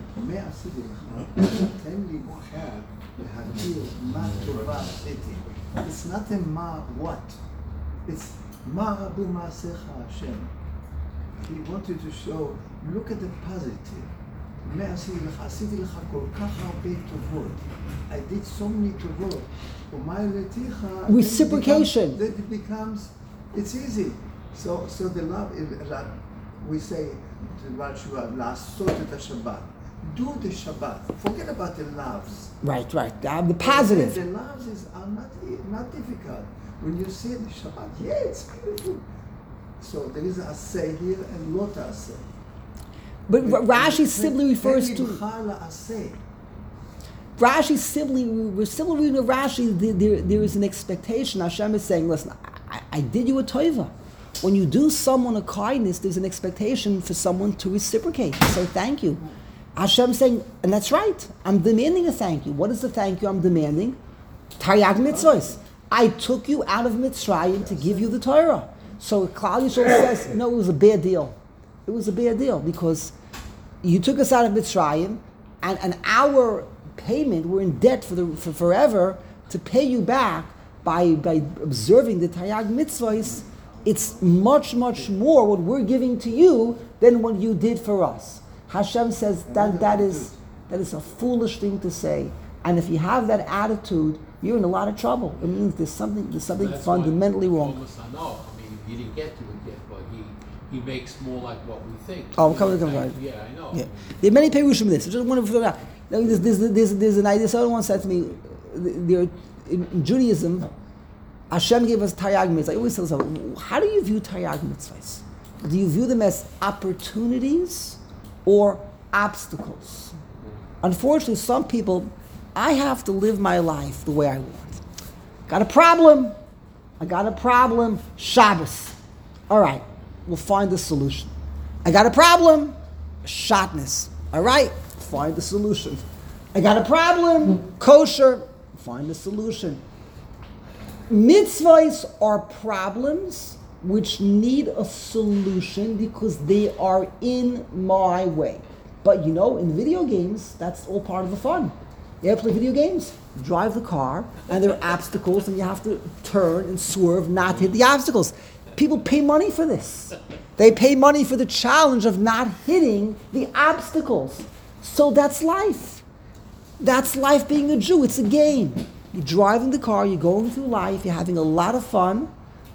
It's not a ma what. It's ma rabu ma'asecha Hashem. He wanted to show, look at the positive. עשיתי לך כל כך הרבה טובות. I did so many טובות. Reciprocation. It becomes, it's easy. So the love is, we say, the Rashua, La'asot et Shabbat. Do the Shabbat. Forget about the loves. Right. The positive. The loves are not difficult. When you say the Shabbat, yeah, it's beautiful. So there is a say here and not a say. But Rashi simply refers to. Rashi simply reading the Rashi. There is an expectation. Hashem is saying, "Listen, I did you a tova. When you do someone a kindness, there's an expectation for someone to reciprocate, to say thank you." Hashem saying, and that's right. I'm demanding a thank you. What is the thank you I'm demanding? Taryag mitzvos. I took you out of Mitzrayim to give you the Torah. So Klal Yisrael says, no, it was a bad deal. It was a bad deal because you took us out of Mitzrayim, and our payment, we're in debt for forever to pay you back by observing the Taryag mitzvahs. It's much, much more what we're giving to you than what you did for us. Hashem says that is a foolish thing to say. And if you have that attitude, you're in a lot of trouble. It means there's something fundamentally wrong. You didn't get to it yet, but he makes more like what we think. Oh, come right. Yeah, I know. Yeah. There are many perushim in this. I just want to figure out. There's an idea. Someone once said to me, in Judaism, Hashem gave us Taryag mitzvahs. I always tell someone, how do you view Taryag mitzvahs? Do you view them as opportunities or obstacles? Unfortunately, some people, I have to live my life the way I want. I got a problem. Shabbos. All right, we'll find a solution. I got a problem. Shatnez. All right, find the solution. I got a problem. Kosher. Find the solution. Mitzvahs are problems which need a solution because they are in my way. But in video games, that's all part of the fun. You ever play video games? You drive the car, and there are obstacles, and you have to turn and swerve not to hit the obstacles. People pay money for this. They pay money for the challenge of not hitting the obstacles. So that's life. That's life being a Jew. It's a game. You're driving the car, you're going through life, you're having a lot of fun.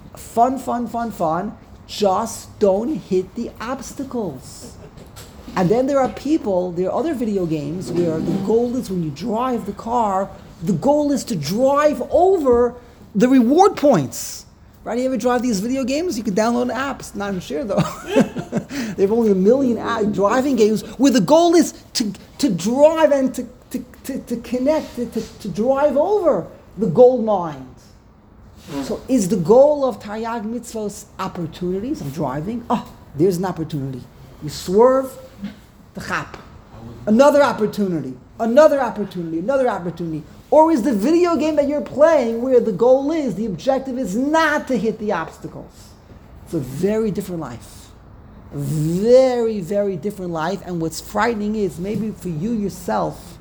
Fun. Just don't hit the obstacles. And then there are other video games where the goal is when you drive the car, the goal is to drive over the reward points. Right? You ever drive these video games? You can download an app. It's not sure though. They have only 1 million driving games where the goal is to drive and to connect, to drive over the gold mines. So is the goal of Taryag mitzvos opportunities? I'm driving. There's an opportunity. You swerve, the chap. Another opportunity. Or is the video game that you're playing where the goal is, the objective is not to hit the obstacles? It's a very different life. A very, very different life. And what's frightening is maybe for you yourself,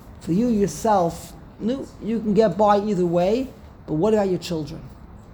you can get by either way, but what about your children?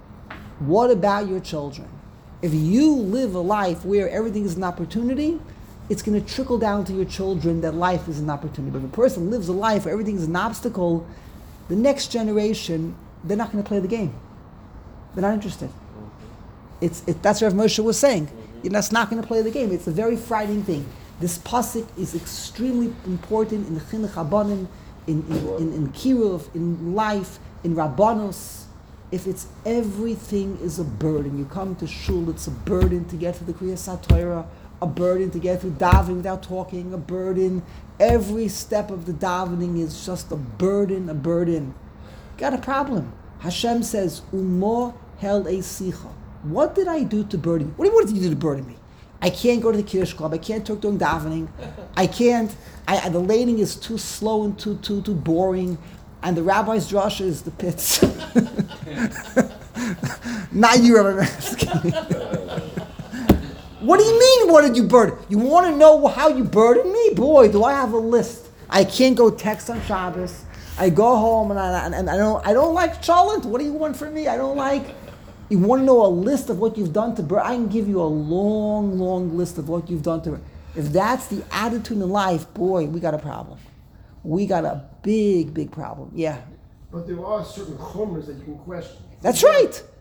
If you live a life where everything is an opportunity, it's going to trickle down to your children that life is an opportunity. But if a person lives a life where everything is an obstacle, the next generation, they're not going to play the game. They're not interested. That's what Rav Moshe was saying. You're not going to play the game. It's a very frightening thing. This pasuk is extremely important in Chinuch Habanim, in Kiruv, in life, in Rabbanos. If it's everything is a burden, you come to shul, it's a burden to get to the Kriyas HaTorah, a burden to get through davening without talking, a burden. Every step of the davening is just a burden. Got a problem. Hashem says, Umo held a sicha. What did I do to burden you? What did you do to burden me? I can't go to the Kiddush Club. I can't talk during davening. I can't. The laning is too slow and too boring. And the rabbi's drasha is the pits. Not you, Rabbi Mansky. What do you mean, what did you burden? You want to know how you burden me? Boy, do I have a list. I can't go text on Shabbos. I go home and I don't like cholent. What do you want from me? I don't like. You want to know a list of what you've done to burden? I can give you a long list of what you've done to burden. If that's the attitude in life, boy, we got a problem. We got a big problem. Yeah. But there are certain chumras that you can question. That's right.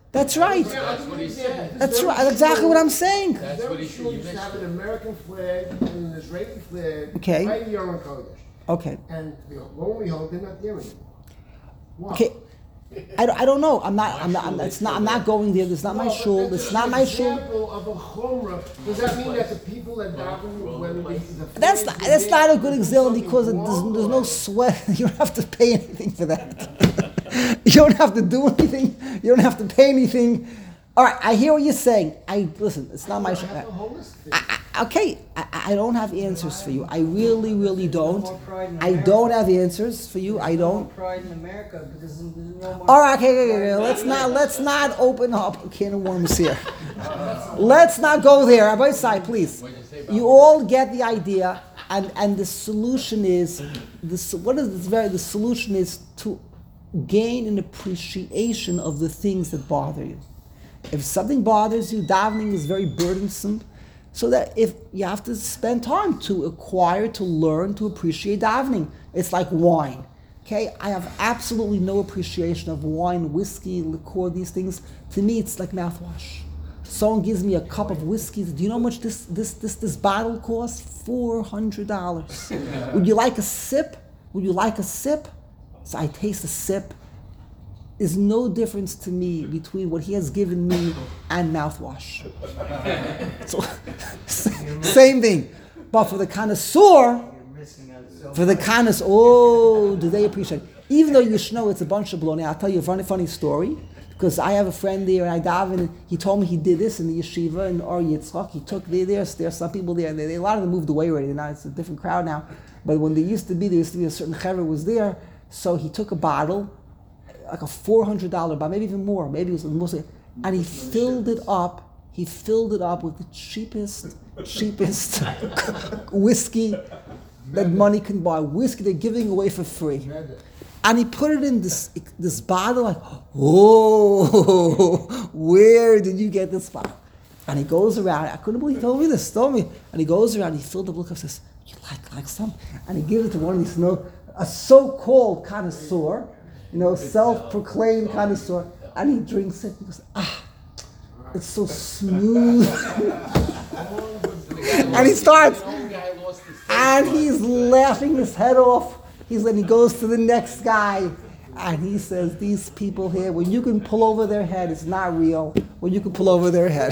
That's right. That's what he said. That's right. That's exactly what I'm saying. That's what he said. You You used to have missed an it. American flag and an Israeli flag Okay. by the Yom Kodesh. Okay. And lo and behold, they're not there anymore. Why? Okay. I don't know. I'm not going there. This is not my shul. This is not my shul. Example of a chumrah. Does that mean that the people that daven, whether the That's not a good example because there's no sweat. You don't have to pay anything for that. You don't have to do anything. You don't have to pay anything. All right, I hear what you're saying. Listen. It's not my shul. Okay, I don't have answers for you. I really, really don't. I don't have answers for you. I don't. Pride in America because there's no more. All right, okay. Let's not open up a can of worms here. Let's not go there. Rabbi Sai, please. You all get the idea, and the solution is the solution is to gain an appreciation of the things that bother you. If something bothers you, davening is very burdensome. So that if you have to spend time to acquire, to learn, to appreciate davening. It's like wine. Okay, I have absolutely no appreciation of wine, whiskey, liqueur, these things. To me, it's like mouthwash. Someone gives me a cup of whiskey. Do you know how much this bottle costs? $400. Would you like a sip? Would you like a sip? So I taste a sip. There's no difference to me between what he has given me and mouthwash. So, same thing. But for the connoisseur, do they appreciate it? Even though you should know it's a bunch of baloney. I'll tell you a funny story. Because I have a friend there, and I daven, and he told me he did this in the yeshiva in Or Yitzchak. He took, there's some people there, and a lot of them moved away already. Now it's a different crowd now. But when there used to be a certain chaver was there, so he took a bottle, like a $400 bottle, maybe even more, maybe it was mostly, and he filled it up with the cheapest whiskey that money can buy. Whiskey they're giving away for free. And he put it in this bottle, like, oh, where did you get this bottle? And he goes around, I couldn't believe he told me. And he goes around, he filled the look up, says, you like some? And he gives it to one of these, a so-called connoisseur, self-proclaimed connoisseur, and he drinks it. He goes, it's so smooth. And he starts, and he's laughing his head off. Then he goes to the next guy, and he says, these people here, when you can pull over their head, it's not real. When you can pull over their head.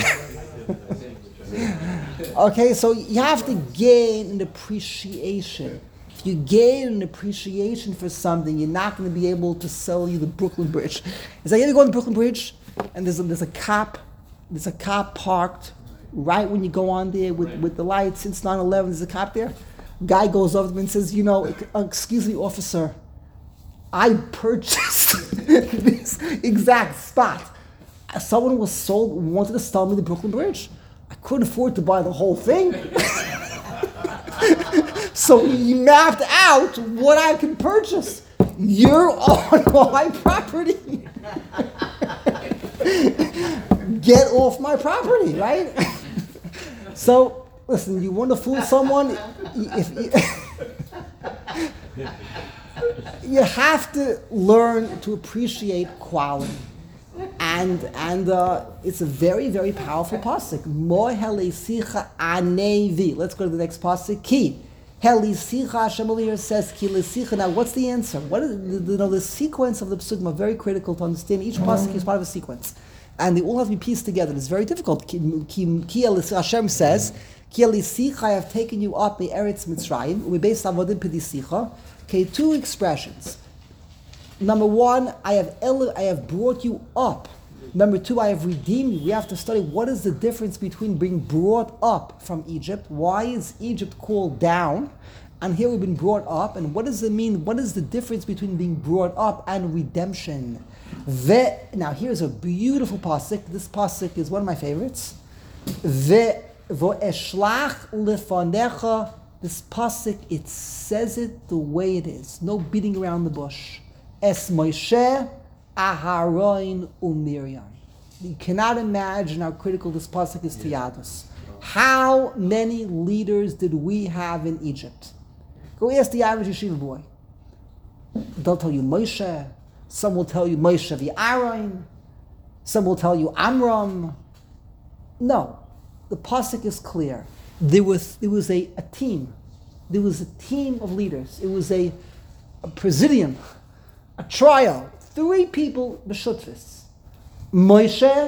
Okay, so you have to gain an appreciation. If you gain an appreciation for something, you're not going to be able to sell you the Brooklyn Bridge. It's like, you ever go on the Brooklyn Bridge, and there's a cop parked right when you go on there with the lights. Since 9/11, there's a cop there. Guy goes over to him and says, excuse me, officer, I purchased this exact spot. Someone wanted to sell me the Brooklyn Bridge. I couldn't afford to buy the whole thing. So he mapped out what I can purchase. You're on my property. Get off my property, right? So, listen, you want to fool someone? You have to learn to appreciate quality. And it's a very, very powerful pasuk. Mo helisicha anevi. Let's go to the next pasuk. Ki helisicha. Hashem over here says ki lisicha. Now, what's the answer? What is the sequence of the pasukim are very critical to understand. Each pasuk is part of a sequence, and they all have to be pieced together. It's very difficult. Hashem says, ki helisicha. I have taken you up the Eretz Mitzrayim. We based on avodim pedisicha. Okay, two expressions. Number one, I have brought you up. Number two, I have redeemed you. We have to study what is the difference between being brought up from Egypt. Why is Egypt called down? And here we've been brought up. And what does it mean? What is the difference between being brought up and redemption? Now here's a beautiful pasuk. This pasuk is one of my favorites. Ve'eshlach lefanecha. This pasuk, it says it the way it is. No beating around the bush. Es Moshe, Aharon, Miriam. You cannot imagine how critical this pasuk is to Yadus. How many leaders did we have in Egypt? Go ask the average yeshiva boy. They'll tell you Moshe. Some will tell you Moshe the Aaron. Some will tell you Amram. No, the pasuk is clear. There was a team. There was a team of leaders. It was a presidium, a trio. 3 people b'shutfis. Moshe,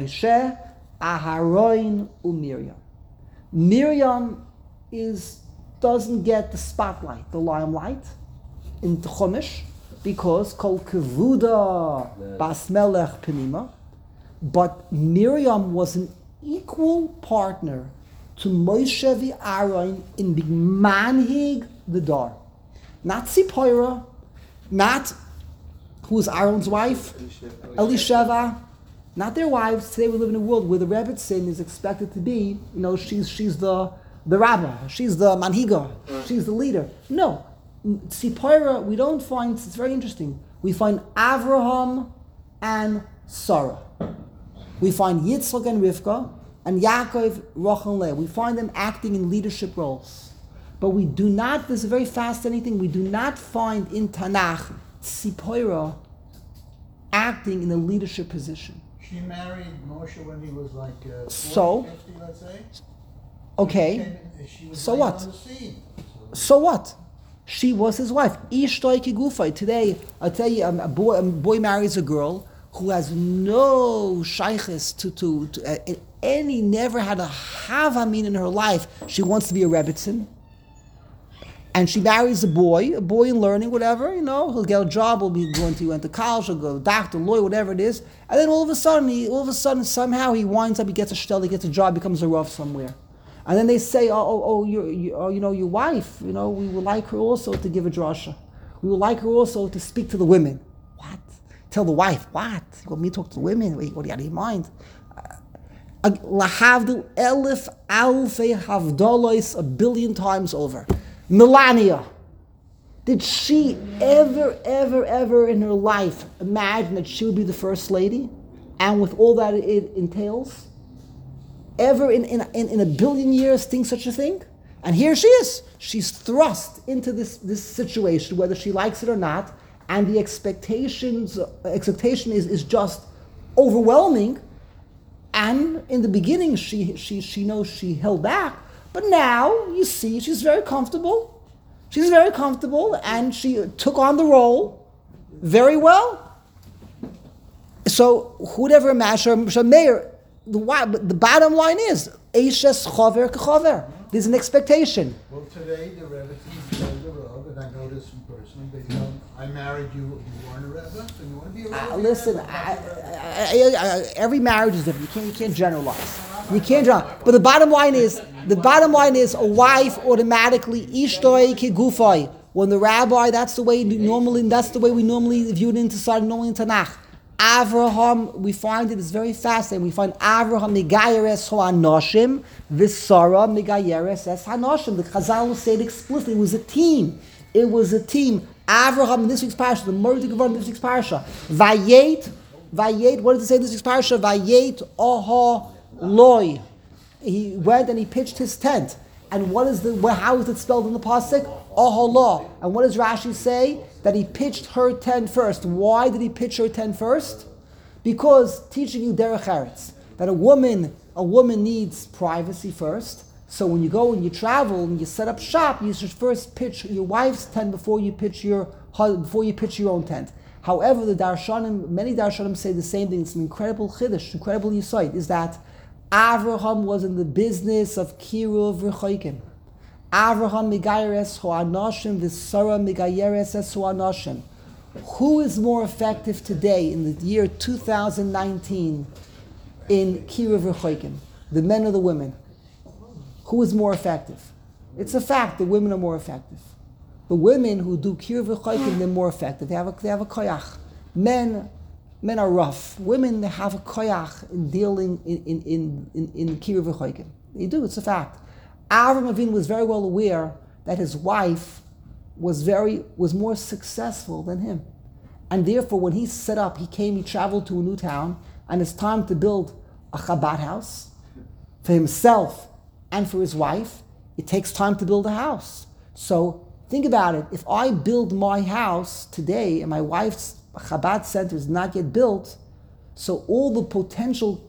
Aharon, and Miriam. Miriam doesn't get the spotlight, the limelight in Chumash, because kol kevuda bas melech penima. But Miriam was an equal partner to Moshe v'Aaron in being manhig the dar. Not Zipporah, not who was Aaron's wife, Elisheva, not their wives. Today we live in a world where the Rebbetzin is expected to be, she's the rabbi, she's the manhiga, she's the leader. No, Zipporah, we don't find, it's very interesting, we find Avraham and Sarah. We find Yitzchak and Rivka, and Yaakov, Rachel and Leah. We find them acting in leadership roles. But we do not, this is a very fascinating thing, we do not find in Tanakh Tzipporah acting in a leadership position. She married Moshe when he was like 40, So? 50, let's say. Okay, She was so laying what? on the scene. So what? She was his wife. Ishtoi kigufay. Today, I'll tell you, a boy marries a girl who has no shaykhis to any, never had a havamin in her life. She wants to be a rebbitzin. And she marries a boy in learning, whatever, he'll get a job, he'll be going to, went to college, he'll go doctor, lawyer, whatever it is. And then all of a sudden, somehow he winds up, he gets a shtel, he gets a job, becomes a rav somewhere. And then they say, your wife, we would like her also to give a drasha. We would like her also to speak to the women. What? Tell the wife, what? You want me to talk to the women? Wait, what do you out of your mind? Lahavdil elif alfei havdolos 1,000,000,000 times over. Melania. Did she ever in her life imagine that she would be the first lady? And with all that it entails? Ever in 1,000,000,000 years think such a thing? And here she is. She's thrust into this situation, whether she likes it or not, and the expectation is just overwhelming. And in the beginning, she knows she held back, but now you see she's very comfortable. She's very comfortable, and she took on the role very well. So who'd ever imagine Meir? The bottom line is, Eishes chover k'chover. There's an expectation. Well, today the Rebbe is the Rav, and I know this from personally. They tell him, I married you, you weren't a Rebbe, so you want to be a Rebbe? Listen, every marriage is different. You can't generalize. You can't generalize. But the bottom line is a wife automatically ishtoi kigufai. When the rabbi, that's the way we normally view it in society, normally in Tanakh. Avraham, we find it is very fascinating. We find Avraham megayeres ho'anoshim, v'Sara megayeres es hanoshim. The Chazal will say it explicitly. It was a team. Avraham in this week's parsha, the Moreh Devarim in this week's parsha. Vayet. What does it say in this week's parsha? Vayet oho loy. He went and he pitched his tent. And how is it spelled in the pasuk? Oholah. And what does Rashi say? That he pitched her tent first. Why did he pitch her tent first? Because teaching you derech eretz, that a woman needs privacy first. So when you go and you travel and you set up shop, you should first pitch your wife's tent before you pitch your own tent. However, many darshanim say the same thing. It's an incredible chiddush, incredible yesod, is that Avraham was in the business of kiruv v'choikim. Avraham megayeres ho'anoshim v'Sara megayeres es ho'anoshim. Who is more effective today in the year 2019 in kiruv v'choikim? The men or the women? Who is more effective? It's a fact. The women are more effective. The women who do kiruv v'choikim, they're more effective. They have a koyach. Men are rough. Women have a koyach in dealing in kiruv v'choikim. They do. It's a fact. Avraham Avinu was very well aware that his wife was more successful than him, and therefore, when he he traveled to a new town, and it's time to build a Chabad house for himself and for his wife. It takes time to build a house. So think about it. If I build my house today and my wife's Chabad center is not yet built, So all the potential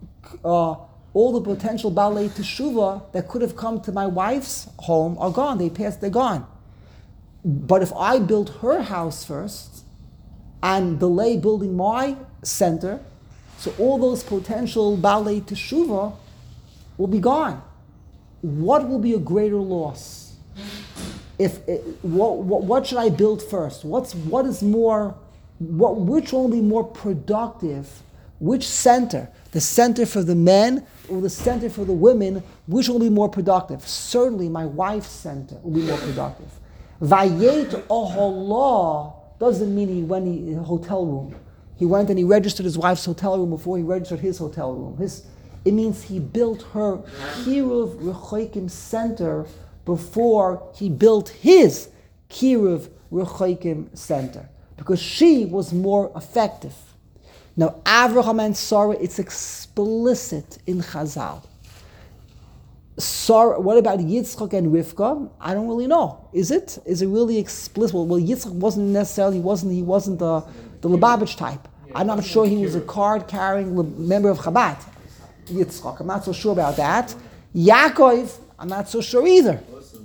balei teshuva that could have come to my wife's home are gone. They're gone. But if I build her house first and delay building my center, so all those potential balei teshuva will be gone. What will be a greater loss? What should I build first? Which one will be more productive? Which center? The center for the men or the center for the women? Which will be more productive? Certainly my wife's center will be more productive. Vayet oholah doesn't mean he went in a hotel room. He went and he registered his wife's hotel room before he registered his hotel room. It means he built her Kiruv Rechoikim center before he built his Kiruv Rechoikim center, because she was more effective. Now, Avraham and Sarah, it's explicit in Chazal. Sarah, what about Yitzchak and Rivka? I don't really know. Is it really explicit? Well, Yitzchak wasn't necessarily, he wasn't the Lubavitch type. I'm not sure he was a card-carrying member of Chabad. Yitzchak, I'm not so sure about that. Yaakov, I'm not so sure either.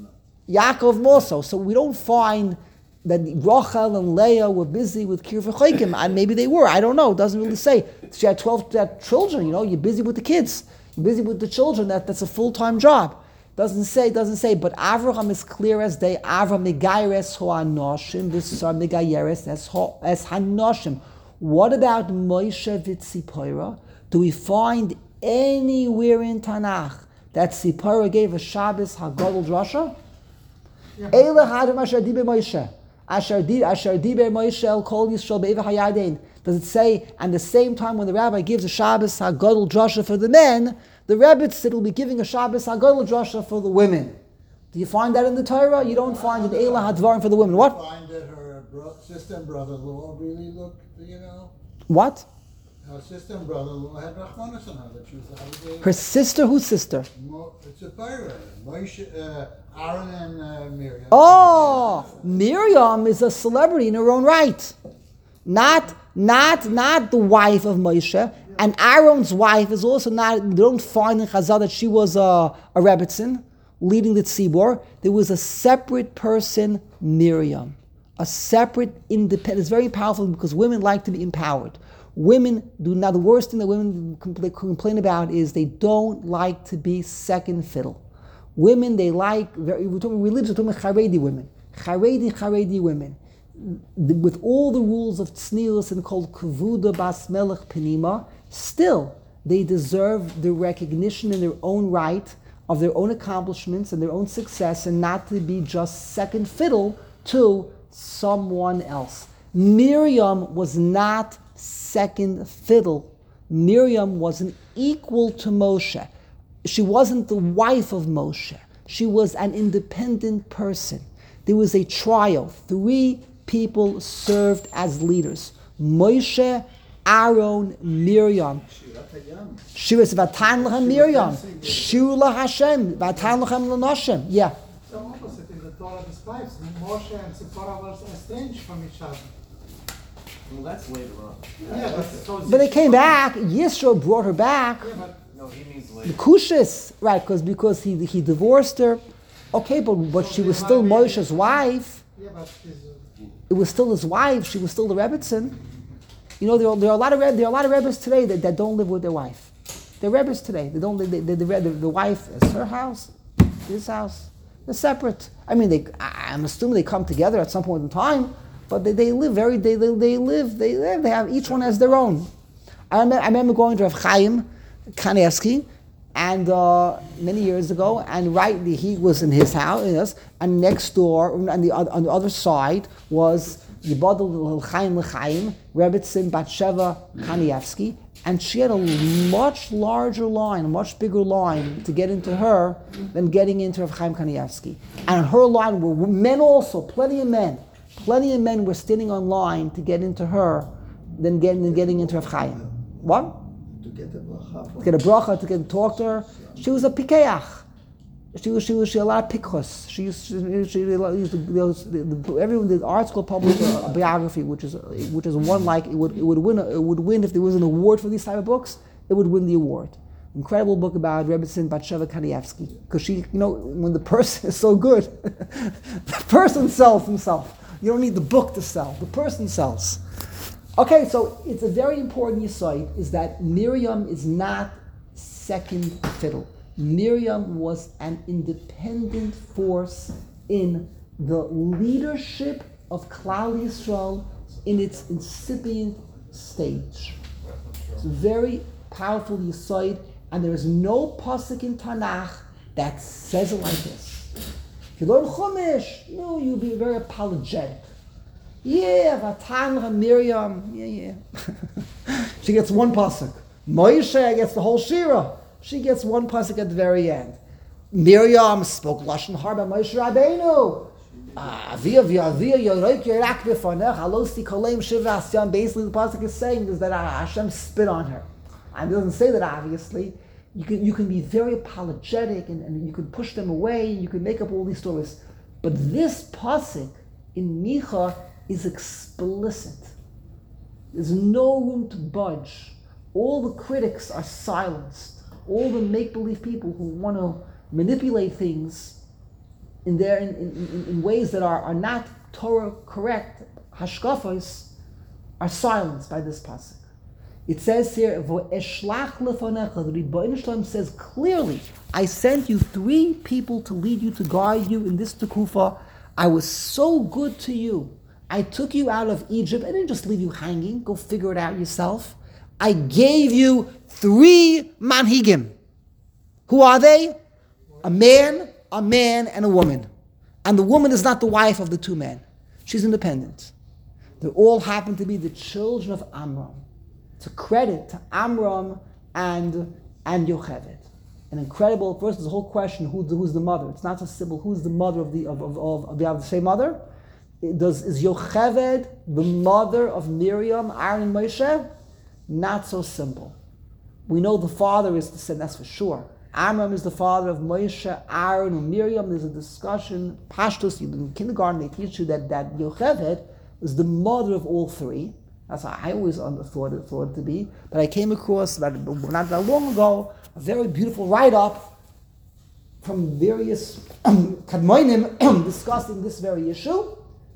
Yaakov also. So we don't find that Rachel and Leah were busy with Kiruv Rechoikim, and maybe they were. I don't know. It doesn't really say. She had 12 children. You're busy with the kids. You're busy with the children. That's a full-time job. Doesn't say. But Avraham is clear as day. Avraham megayeres ho anoshim, v'sar megayeres es hanoshim. What about Moshe v'Tzipora? Do we find anywhere in Tanakh that Tzipora gave a Shabbos Hagadol drasha? Eile hadam asher diber Moshe. Asher diber Moshe el kol Yisrael be'eva hayadein. Does it say, and the same time when the rabbi gives a Shabbos Hagadol drasha for the men, the Rebbe said will be giving a Shabbos Hagadol drasha for the women? Do you find that in the Torah? You don't find it Eile hadvarim for the women. What? I find that her sister and brother-in-law really looked, What? Her sister and brother-in-law had Rachmanis on her, that she was her sister? Whose sister? It's a pirate. Moshe, Aaron and Miriam. Oh, Miriam is a celebrity in her own right. Not the wife of Moshe. And Aaron's wife is also not, they don't find in Chazal that she was a Rebbetzin leading the Tzibor. There was a separate person, Miriam. A separate, independent. It's very powerful because women like to be empowered. Women do not, the worst thing that women complain about is they don't like to be second fiddle. Women, they like, we're talking about Haredi women. Haredi women. With all the rules of tznius and called kavuda bas melech penima, still, they deserve the recognition in their own right of their own accomplishments and their own success, and not to be just second fiddle to someone else. Miriam was not second fiddle. Miriam was an equal to Moshe. She wasn't the wife of Moshe. She was an independent person. There was a trial. 3 people served as leaders. Moshe, Aaron, Miriam. Shira v'atan lechem Miriam. Shula Hashem v'atan lechem l'noshem. Yeah. The opposite in the Torah describes Moshe and Zipporah were estranged from each other. Well, that's later on. Yeah, But they came back. Yisro brought her back. No, he means The later. Kushis, right? Because he divorced her. Okay, but she was still Moshe's wife. yeah, but It was still his wife. She was still the Rebbetzin. There are a lot of Rebbes today that don't live with their wife. They're Rebbes today. They don't. The wife is her house, his house. They're separate. I mean, I'm assuming they come together at some point in time, but they live very. They live. They have each one has their own. I remember going to Rav Chaim Kanievsky, and many years ago, and he was in his house, and next door, on the other side was Yibadal Chaim L'Chaim, Rebbetzin Batsheva Kanievsky, and she had a much larger line, a much bigger line to get into her than getting into Rav Chaim Kanievsky. And on her line were men also, plenty of men. Plenty of men were standing on line to get into her than getting into Rav Chaim. What? To get a bracha. To get a bracha, to talk to her. She was a pikeach. She a lot of pikchos. She used everyone. The art school published a biography, which is one like it would win if there was an award for these type of books. It would win the award. Incredible book about Rebbetzin Batsheva Kanievsky, because she, when the person is so good, the person sells himself. You don't need the book to sell. The person sells. Okay, so it's a very important yesod is that Miriam is not second fiddle. Miriam was an independent force in the leadership of Klal Yisrael in its incipient stage. It's a very powerful yesod, and there is no pasuk in Tanakh that says it like this. If you learn Chumash, you'll be very apologetic. Yeah, Vatanra Miriam, yeah. She gets one pasuk. Moshe gets the whole Shira. She gets one pasuk at the very end. Miriam spoke Lashon Hara by Moshe Rabbeinu. Basically, the pasuk is saying is that Hashem spit on her. And it doesn't say that obviously. You can be very apologetic and you can push them away and you can make up all these stories. But this pasuk in Micha is explicit. There's no room to budge. All the critics are silenced. All the make-believe people who want to manipulate things in ways that are not Torah correct, hashkafos, are silenced by this pasuk. It says here, "V'eshlach lefanecha." The Rebbeinu Shalom says clearly, "I sent you 3 people to lead you, to guide you in this tekufa. I was so good to you. I took you out of Egypt. I didn't just leave you hanging. Go figure it out yourself. I gave you 3 manhigim. Who are they? A man, and a woman. And the woman is not the wife of the 2 men. She's independent. They all happen to be the children of Amram. It's a credit to Amram and Yocheved. An incredible. First, there's the whole question: who's the mother? It's not so simple. Who's the mother of the same mother? Is Yocheved the mother of Miriam, Aaron, and Moshe? Not so simple. We know the father is the son, that's for sure. Amram is the father of Moshe, Aaron, and Miriam. There's a discussion. Pashtus, in kindergarten, they teach you that Yocheved is the mother of all 3. That's how I always thought it to be. But I came across, not that long ago, a very beautiful write-up from various Kadmonim discussing this very issue.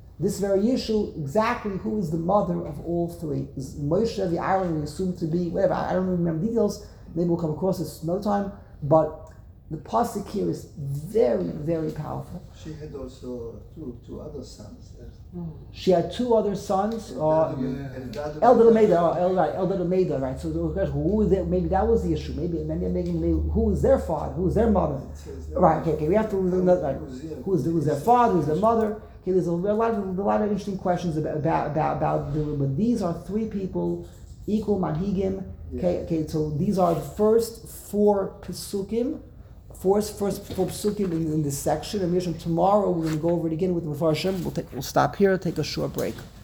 Exactly who is the mother of all 3. Is Moshe, the Aaron, assumed to be, whatever, I don't remember details, maybe we'll come across this another time, but the pasuk here is very, very powerful. She had also two other sons. She had 2 other sons. Eldad Lameda, right? So the question, who is there? Maybe that was the issue. Maybe who is their father? Who is their mother? Right. Okay. We have to right. Who's their father? Who's their mother? Okay. There's a lot of interesting questions about but these are 3 people, equal manhigim. Okay. So these are the first 4 pesukim. First 4 psukim in this section, and tomorrow we're going to go over it again with Mepharshim. We'll stop here, take a short break.